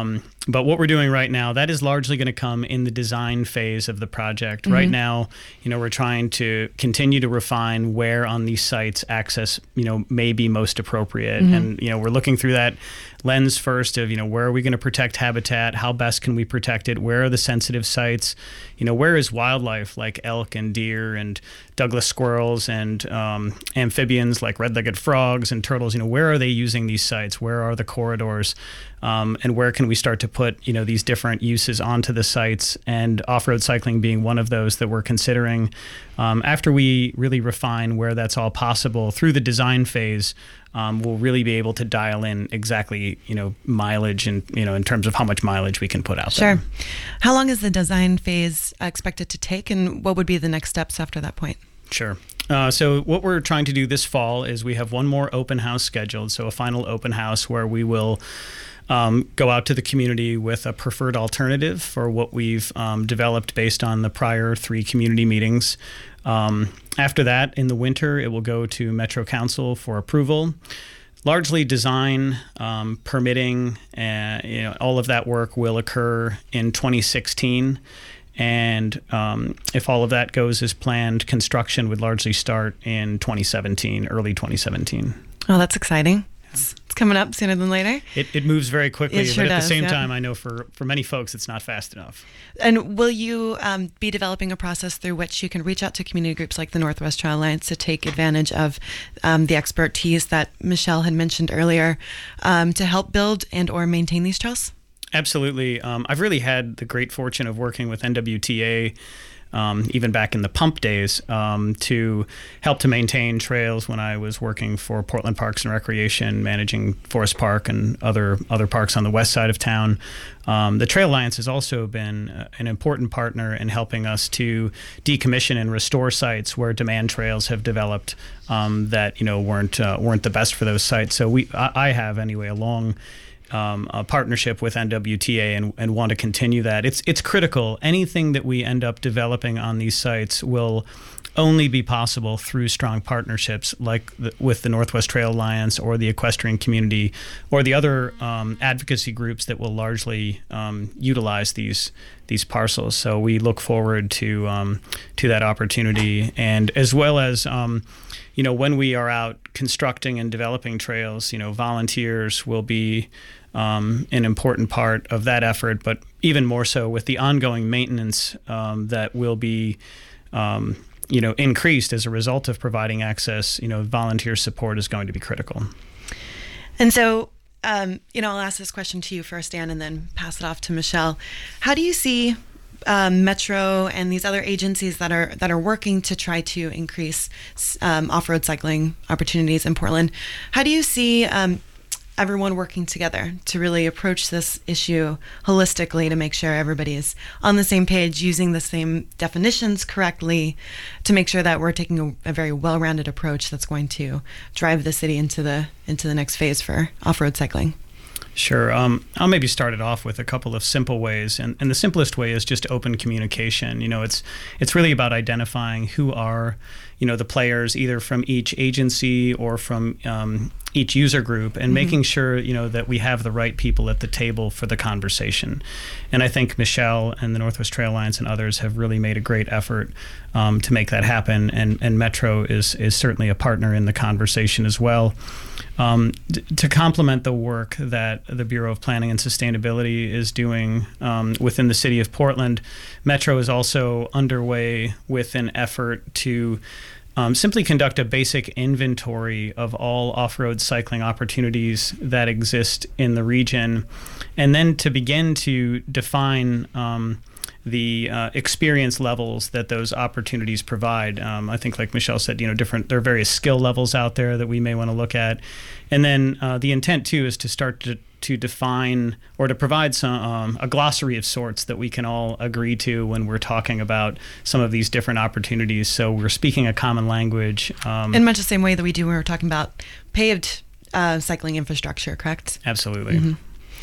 but what we're doing right now, that is largely going to come in the design phase of the project. Mm-hmm. Right now, you know, we're trying to continue to refine where on these sites access, you know, may be most appropriate. Mm-hmm. And, you know, we're looking through that lens first of, you know, where are we going to protect habitat? How best can we protect it? Where are the sensitive sites? You know, where is wildlife like elk and deer and Douglas squirrels and um, amphibians like red-legged frogs and turtles? You know, where are they using these sites? Where are the corridors? Um, and where can we start to put, you know, these different uses onto the sites, and off-road cycling being one of those that we're considering. Um, after we really refine where that's all possible through the design phase, um, we'll really be able to dial in exactly, you know, mileage and, you know, in terms of how much mileage we can put out there. Sure. How long is the design phase expected to take, and what would be the next steps after that point? Sure. Uh, so what we're trying to do this fall is we have one more open house scheduled, so a final open house where we will Um, go out to the community with a preferred alternative for what we've um, developed based on the prior three community meetings. Um, after that, in the winter, it will go to Metro Council for approval. Largely design, um, permitting, uh, you know, all of that work will occur in twenty sixteen. And um, if all of that goes as planned, construction would largely start in twenty seventeen, early twenty seventeen. Oh, that's exciting. It's, it's coming up sooner than later. It, it moves very quickly, It sure but at does, the same yeah. time, I know for, for many folks, it's not fast enough. And will you um, be developing a process through which you can reach out to community groups like the Northwest Trail Alliance to take advantage of um, the expertise that Michelle had mentioned earlier um, to help build and or maintain these trails? Absolutely. Um, I've really had the great fortune of working with N W T A, um, even back in the pump days, um, to help to maintain trails when I was working for Portland Parks and Recreation, managing Forest Park and other other parks on the west side of town. Um, the Trail Alliance has also been uh, an important partner in helping us to decommission and restore sites where demand trails have developed um, that you know weren't uh, weren't the best for those sites. So we, I, I have anyway, a long Um, a partnership with N W T A and, and want to continue that. It's it's critical. Anything that we end up developing on these sites will only be possible through strong partnerships like the, with the Northwest Trail Alliance or the equestrian community or the other um, advocacy groups that will largely um, utilize these these parcels. So we look forward to um, to that opportunity, and as well as um, you know when we are out constructing and developing trails, you know volunteers will be Um, an important part of that effort, but even more so with the ongoing maintenance um, that will be, um, you know, increased as a result of providing access. You know, volunteer support is going to be critical. And so, um, you know, I'll ask this question to you first, Dan, and then pass it off to Michelle. How do you see um, Metro and these other agencies that are that are working to try to increase um, off-road cycling opportunities in Portland? How do you see um, everyone working together to really approach this issue holistically to make sure everybody is on the same page, using the same definitions correctly, to make sure that we're taking a, a very well-rounded approach that's going to drive the city into the into the next phase for off-road cycling? Sure. Um, I'll maybe start it off with a couple of simple ways, and, and the simplest way is just open communication. You know, it's it's really about identifying who are, you know, the players either from each agency or from um, each user group, and mm-hmm. making sure, you know, that we have the right people at the table for the conversation. And I think Michelle and the Northwest Trail Alliance and others have really made a great effort um, to make that happen, and, and Metro is is certainly a partner in the conversation as well. Um, d- to complement the work that the Bureau of Planning and Sustainability is doing um, within the city of Portland, Metro is also underway with an effort to um, simply conduct a basic inventory of all off-road cycling opportunities that exist in the region, and then to begin to define um, the uh, experience levels that those opportunities provide. Um, I think, like Michelle said, you know, different. There are various skill levels out there that we may want to look at, and then uh, the intent too is to start to to define or to provide some um, a glossary of sorts that we can all agree to when we're talking about some of these different opportunities. So we're speaking a common language. Um, in much the same way that we do when we're talking about paved uh, cycling infrastructure, correct? Absolutely. Mm-hmm.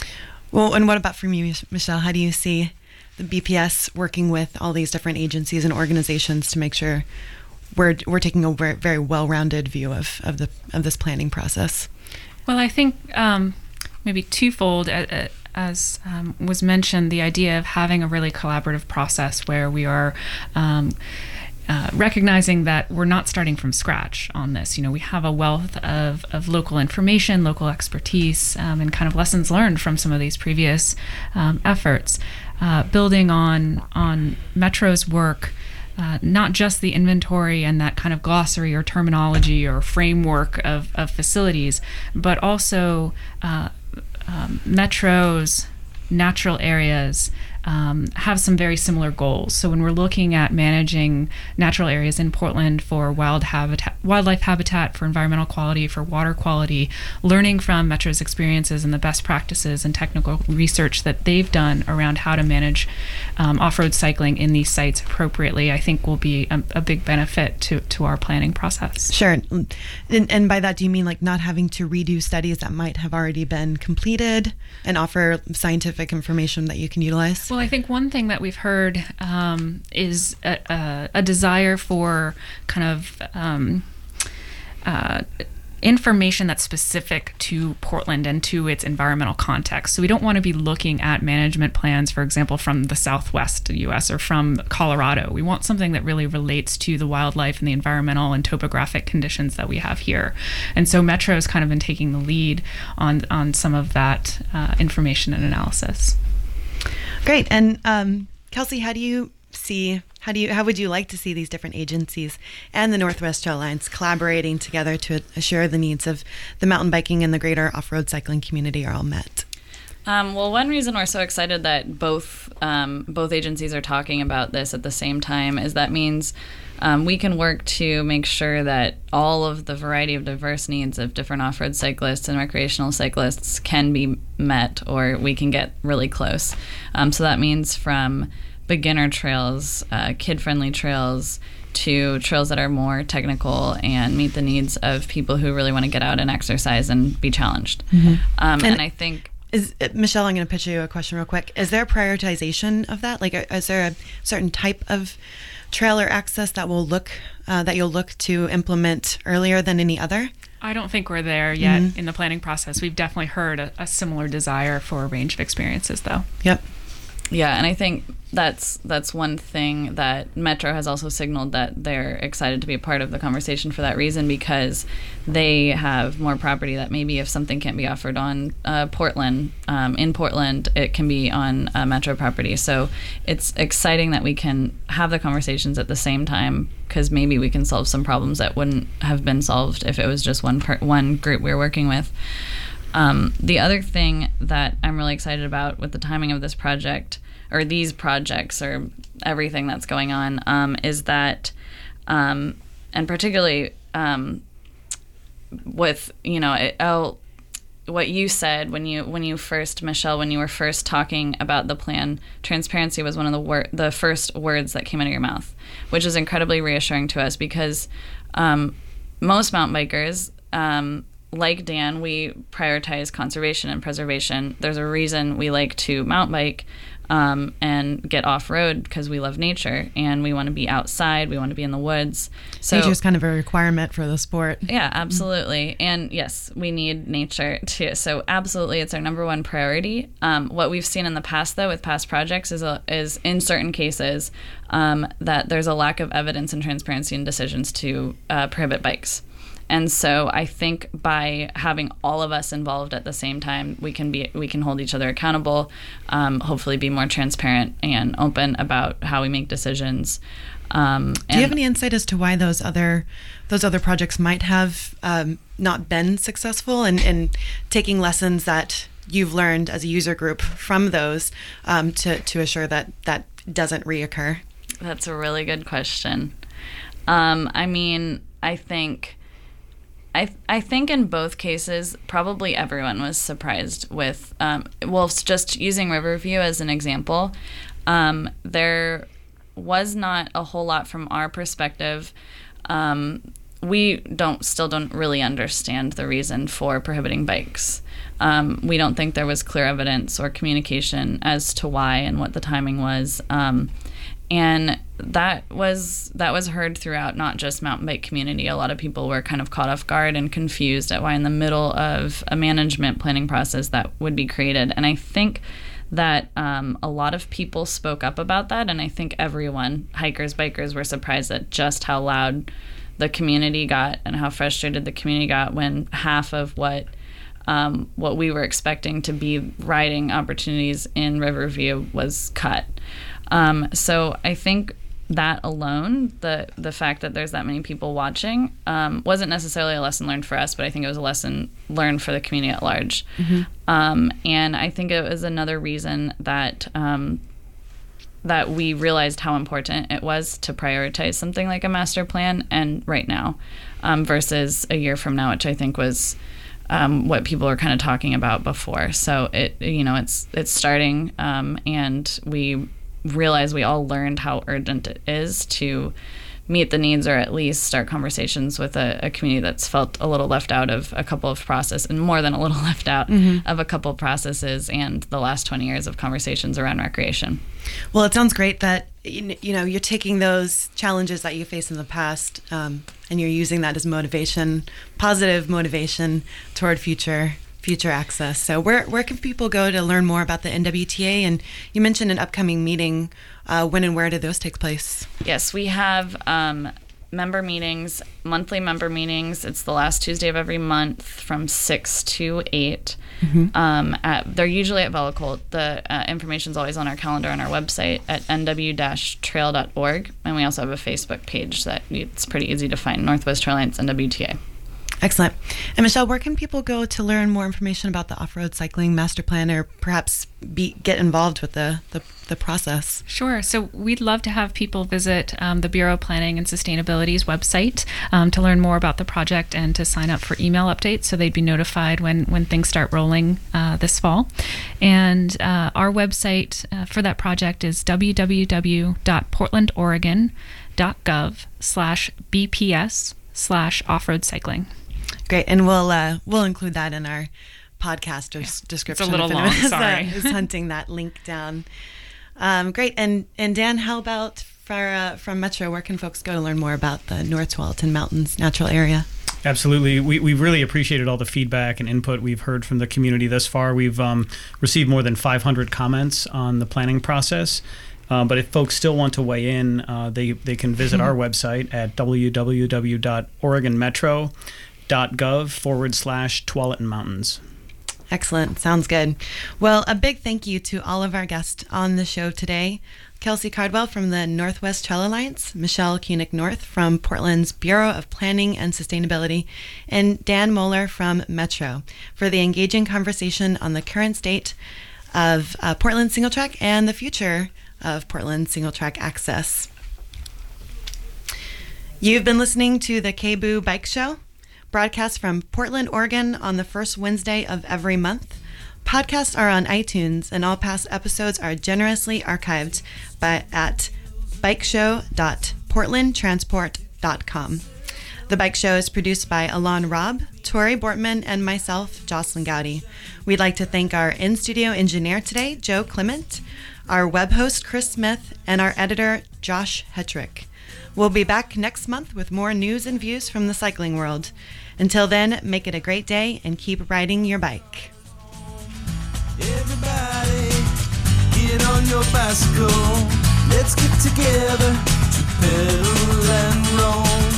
Well, and what about from you, Michelle? How do you see the B P S working with all these different agencies and organizations to make sure we're we're taking a very, very well-rounded view of, of the of this planning process? Well, I think um, maybe twofold. as um, was mentioned, the idea of having a really collaborative process where we are um, uh, recognizing that we're not starting from scratch on this. You know, we have a wealth of, of local information, local expertise, um, and kind of lessons learned from some of these previous um, efforts. Uh, building on on Metro's work, Uh, not just the inventory and that kind of glossary or terminology or framework of, of facilities, but also uh, um, Metro's natural areas um, have some very similar goals. So when we're looking at managing natural areas in Portland for wild habitat, wildlife habitat, for environmental quality, for water quality, learning from Metro's experiences and the best practices and technical research that they've done around how to manage um, off-road cycling in these sites appropriately, I think will be a, a big benefit to, to our planning process. Sure. And, and by that, do you mean like not having to redo studies that might have already been completed and offer scientific information that you can utilize? Well, I think one thing that we've heard um, is a, a, a desire for kind of um, uh, information that's specific to Portland and to its environmental context. So we don't want to be looking at management plans, for example, from the Southwest U S or from Colorado. We want something that really relates to the wildlife and the environmental and topographic conditions that we have here. And so Metro has kind of been taking the lead on, on some of that uh, information and analysis. Great. And um, Kelsey, how do you see, how do you, how would you like to see these different agencies and the Northwest Trail Alliance collaborating together to assure the needs of the mountain biking and the greater off-road cycling community are all met? Um, well, one reason we're so excited that both um, both agencies are talking about this at the same time is that means um, we can work to make sure that all of the variety of diverse needs of different off-road cyclists and recreational cyclists can be met, or we can get really close. Um, so that means from beginner trails, uh, kid-friendly trails, to trails that are more technical and meet the needs of people who really want to get out and exercise and be challenged. Mm-hmm. Um, and, and I think... Is Michelle, I'm going to pitch you a question real quick. Is there a prioritization of that? Like, is there a certain type of trail or access that will look uh, that you'll look to implement earlier than any other? I don't think we're there yet Mm-hmm. in the planning process. We've definitely heard a, a similar desire for a range of experiences, though. Yep. Yeah, and I think that's that's one thing that Metro has also signaled that they're excited to be a part of the conversation for that reason, because they have more property that maybe if something can't be offered on uh, Portland, um, in Portland, it can be on uh, Metro property. So it's exciting that we can have the conversations at the same time, because maybe we can solve some problems that wouldn't have been solved if it was just one per- one group we were working with. Um, the other thing that I'm really excited about with the timing of this project, or these projects, or everything that's going on, um, is that, um, and particularly um, with, you know, it, oh, what you said when you when you first, Michelle, when you were first talking about the plan, transparency was one of the wor- the first words that came out of your mouth, which is incredibly reassuring to us, because um, most mountain bikers, um, like Dan, we prioritize conservation and preservation. There's a reason we like to mountain bike um, and get off-road, because we love nature and we want to be outside. We want to be in the woods. So nature is kind of a requirement for the sport. Yeah, absolutely. And yes, we need nature too. So absolutely, it's our number one priority. Um, what we've seen in the past, though, with past projects is, a, is in certain cases um, that there's a lack of evidence and transparency in decisions to uh, prohibit bikes. And so I think by having all of us involved at the same time, we can be we can hold each other accountable, um, hopefully be more transparent and open about how we make decisions. Um, Do you have any insight as to why those other those other projects might have um, not been successful, and, and taking lessons that you've learned as a user group from those um, to, to assure that that doesn't reoccur? That's a really good question. Um, I mean, I think... I th- I think in both cases, probably everyone was surprised with, um, well, just using Riverview as an example, um, there was not a whole lot from our perspective um, we don't still don't really understand the reason for prohibiting bikes. Um, we don't think there was clear evidence or communication as to why and what the timing was. Um, and that was that was heard throughout not just mountain bike community. A lot of people were kind of caught off guard and confused at why in the middle of a management planning process that would be created. And I think that um, a lot of people spoke up about that, and I think everyone, hikers, bikers, were surprised at just how loud the community got and how frustrated the community got when half of what um, what we were expecting to be riding opportunities in Riverview was cut. Um, so I think that alone, the the fact that there's that many people watching, um, wasn't necessarily a lesson learned for us, but I think it was a lesson learned for the community at large. Mm-hmm. Um, and I think it was another reason that um, that we realized how important it was to prioritize something like a master plan, and right now, um, versus a year from now, which I think was um, what people were kind of talking about before. So it, you know, it's it's starting, um, and we realize we all learned how urgent it is to meet the needs, or at least start conversations with a, a community that's felt a little left out of a couple of processes, and more than a little left out mm-hmm. of a couple of processes and the last twenty years of conversations around recreation. Well, it sounds great that you know you're taking those challenges that you faced in the past, um, and you're using that as motivation, positive motivation toward future future access. So where where can people go to learn more about the N W T A? And you mentioned an upcoming meeting. Uh, when and where do those take place? Yes, we have um, member meetings, monthly member meetings. It's the last Tuesday of every month from six to eight. Mm-hmm. Um, at, they're usually at Velacolt. The uh, information's always on our calendar on our website at n w dash trail dot org. And we also have a Facebook page that it's pretty easy to find, Northwest Trail Alliance N W T A. Excellent. And Michelle, where can people go to learn more information about the off-road cycling master plan, or perhaps be, get involved with the, the, the process? Sure. So we'd love to have people visit um, the Bureau of Planning and Sustainability's website um, to learn more about the project and to sign up for email updates so they'd be notified when, when things start rolling uh, this fall. And uh, our website uh, for that project is w w w dot portland oregon dot gov slash b p s slash off-road cycling. Great, and we'll uh, we'll include that in our podcast or s- description. It's a little long, is, sorry. Uh, is hunting that link down. Um, great, and and Dan, how about for, uh, from Metro? Where can folks go to learn more about the North Tualatin Mountains natural area? Absolutely. We we really appreciated all the feedback and input we've heard from the community thus far. We've um, received more than five hundred comments on the planning process. Uh, but if folks still want to weigh in, uh, they, they can visit our website at w w w dot oregon metro dot gov forward slash Tualatin Mountains. Excellent. Sounds good. Well, a big thank you to all of our guests on the show today. Kelsey Cardwell from the Northwest Trail Alliance, Michelle Koenig North from Portland's Bureau of Planning and Sustainability, and Dan Moeller from Metro for the engaging conversation on the current state of uh, Portland single track and the future of Portland single track access. You've been listening to the K B O O Bike Show, broadcast from Portland, Oregon on the first Wednesday of every month. Podcasts are on iTunes, and all past episodes are generously archived by, at bikeshow dot portland transport dot com. The Bike Show is produced by Alon Robb, Tori Bortman, and myself, Jocelyn Gowdy. We'd like to thank our in-studio engineer today, Joe Clement, our web host, Chris Smith, and our editor, Josh Hetrick. We'll be back next month with more news and views from the cycling world. Until then, make it a great day and keep riding your bike. Everybody, get on your bicycle. Let's get together to pedal and roam.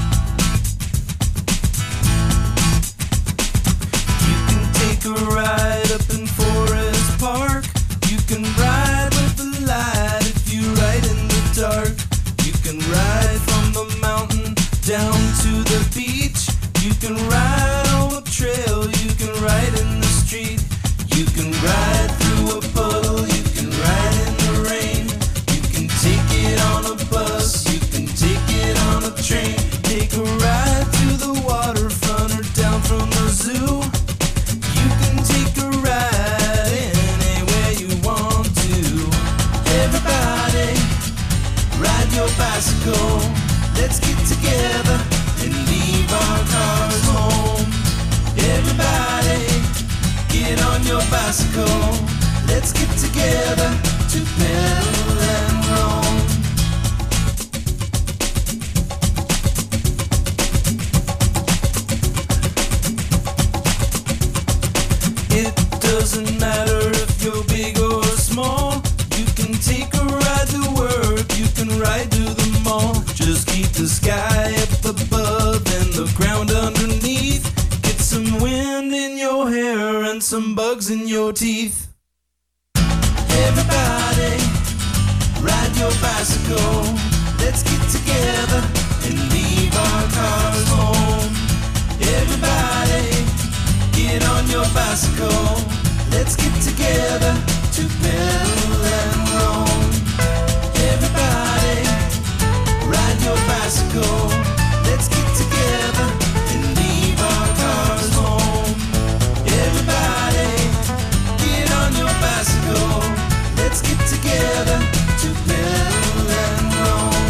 You can take a ride up in Forest Park. You can ride with the light if you ride in the dark. You can ride from the mountain down to the beach. You can ride on a trail. You can ride in the street. You can ride through a puddle. You can ride in the rain. You can take it on a bus. You can take it on a train. Take a ride to the waterfront or down from the zoo. You can take a ride anywhere you want to. Everybody, ride your bicycle. Let's get together and leave Get on your bicycle, let's get together to pedal and roam. It doesn't matter if you're big or small. You can take a ride to work, you can ride to the mall. Just keep the sky up above and the ground underneath. Get some wind in your hair and some bugs in your teeth. Everybody, ride your bicycle. Let's get together and leave our cars home. Everybody, get on your bicycle. Let's get together to pedal and roam. Everybody, ride your bicycle. Let's get together and leave our cars home. Everybody, get on your bicycle. Let's get together to pedal and roam.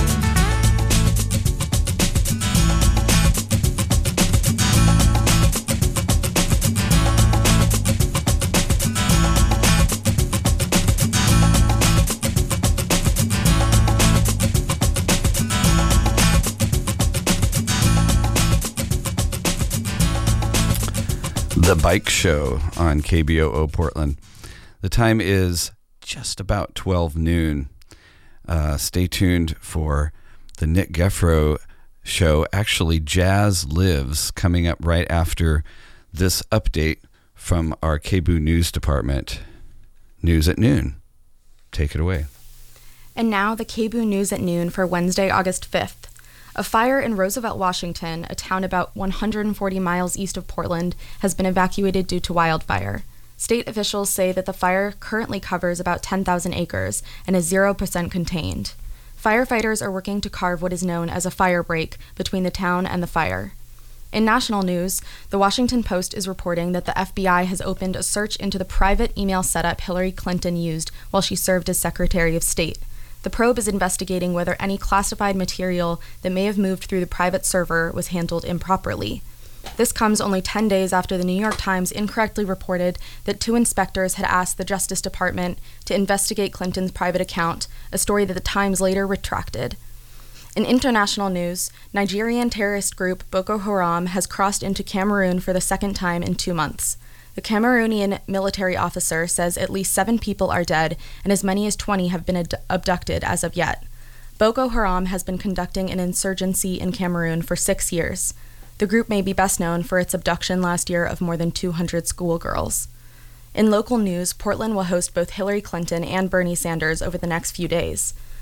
The Bike Show on K B O O Portland. The time is just about twelve noon. Uh, stay tuned for the Nick Geffro show. Actually, Jazz Lives coming up right after this update from our K B O O News Department. News at noon. Take it away. And now the K B O O News at noon for Wednesday, August fifth. A fire in Roosevelt, Washington, a town about one hundred forty miles east of Portland, has been evacuated due to wildfire. State officials say that the fire currently covers about ten thousand acres and is zero percent contained. Firefighters are working to carve what is known as a fire break between the town and the fire. In national news, the Washington Post is reporting that the F B I has opened a search into the private email setup Hillary Clinton used while she served as Secretary of State. The probe is investigating whether any classified material that may have moved through the private server was handled improperly. This comes only ten days after the New York Times incorrectly reported that two inspectors had asked the Justice Department to investigate Clinton's private account, a story that the Times later retracted. In international news, Nigerian terrorist group Boko Haram has crossed into Cameroon for the second time in two months. The Cameroonian military officer says at least seven people are dead and as many as twenty have been ad- abducted as of yet. Boko Haram has been conducting an insurgency in Cameroon for six years. The group may be best known for its abduction last year of more than two hundred schoolgirls. In local news, Portland will host both Hillary Clinton and Bernie Sanders over the next few days.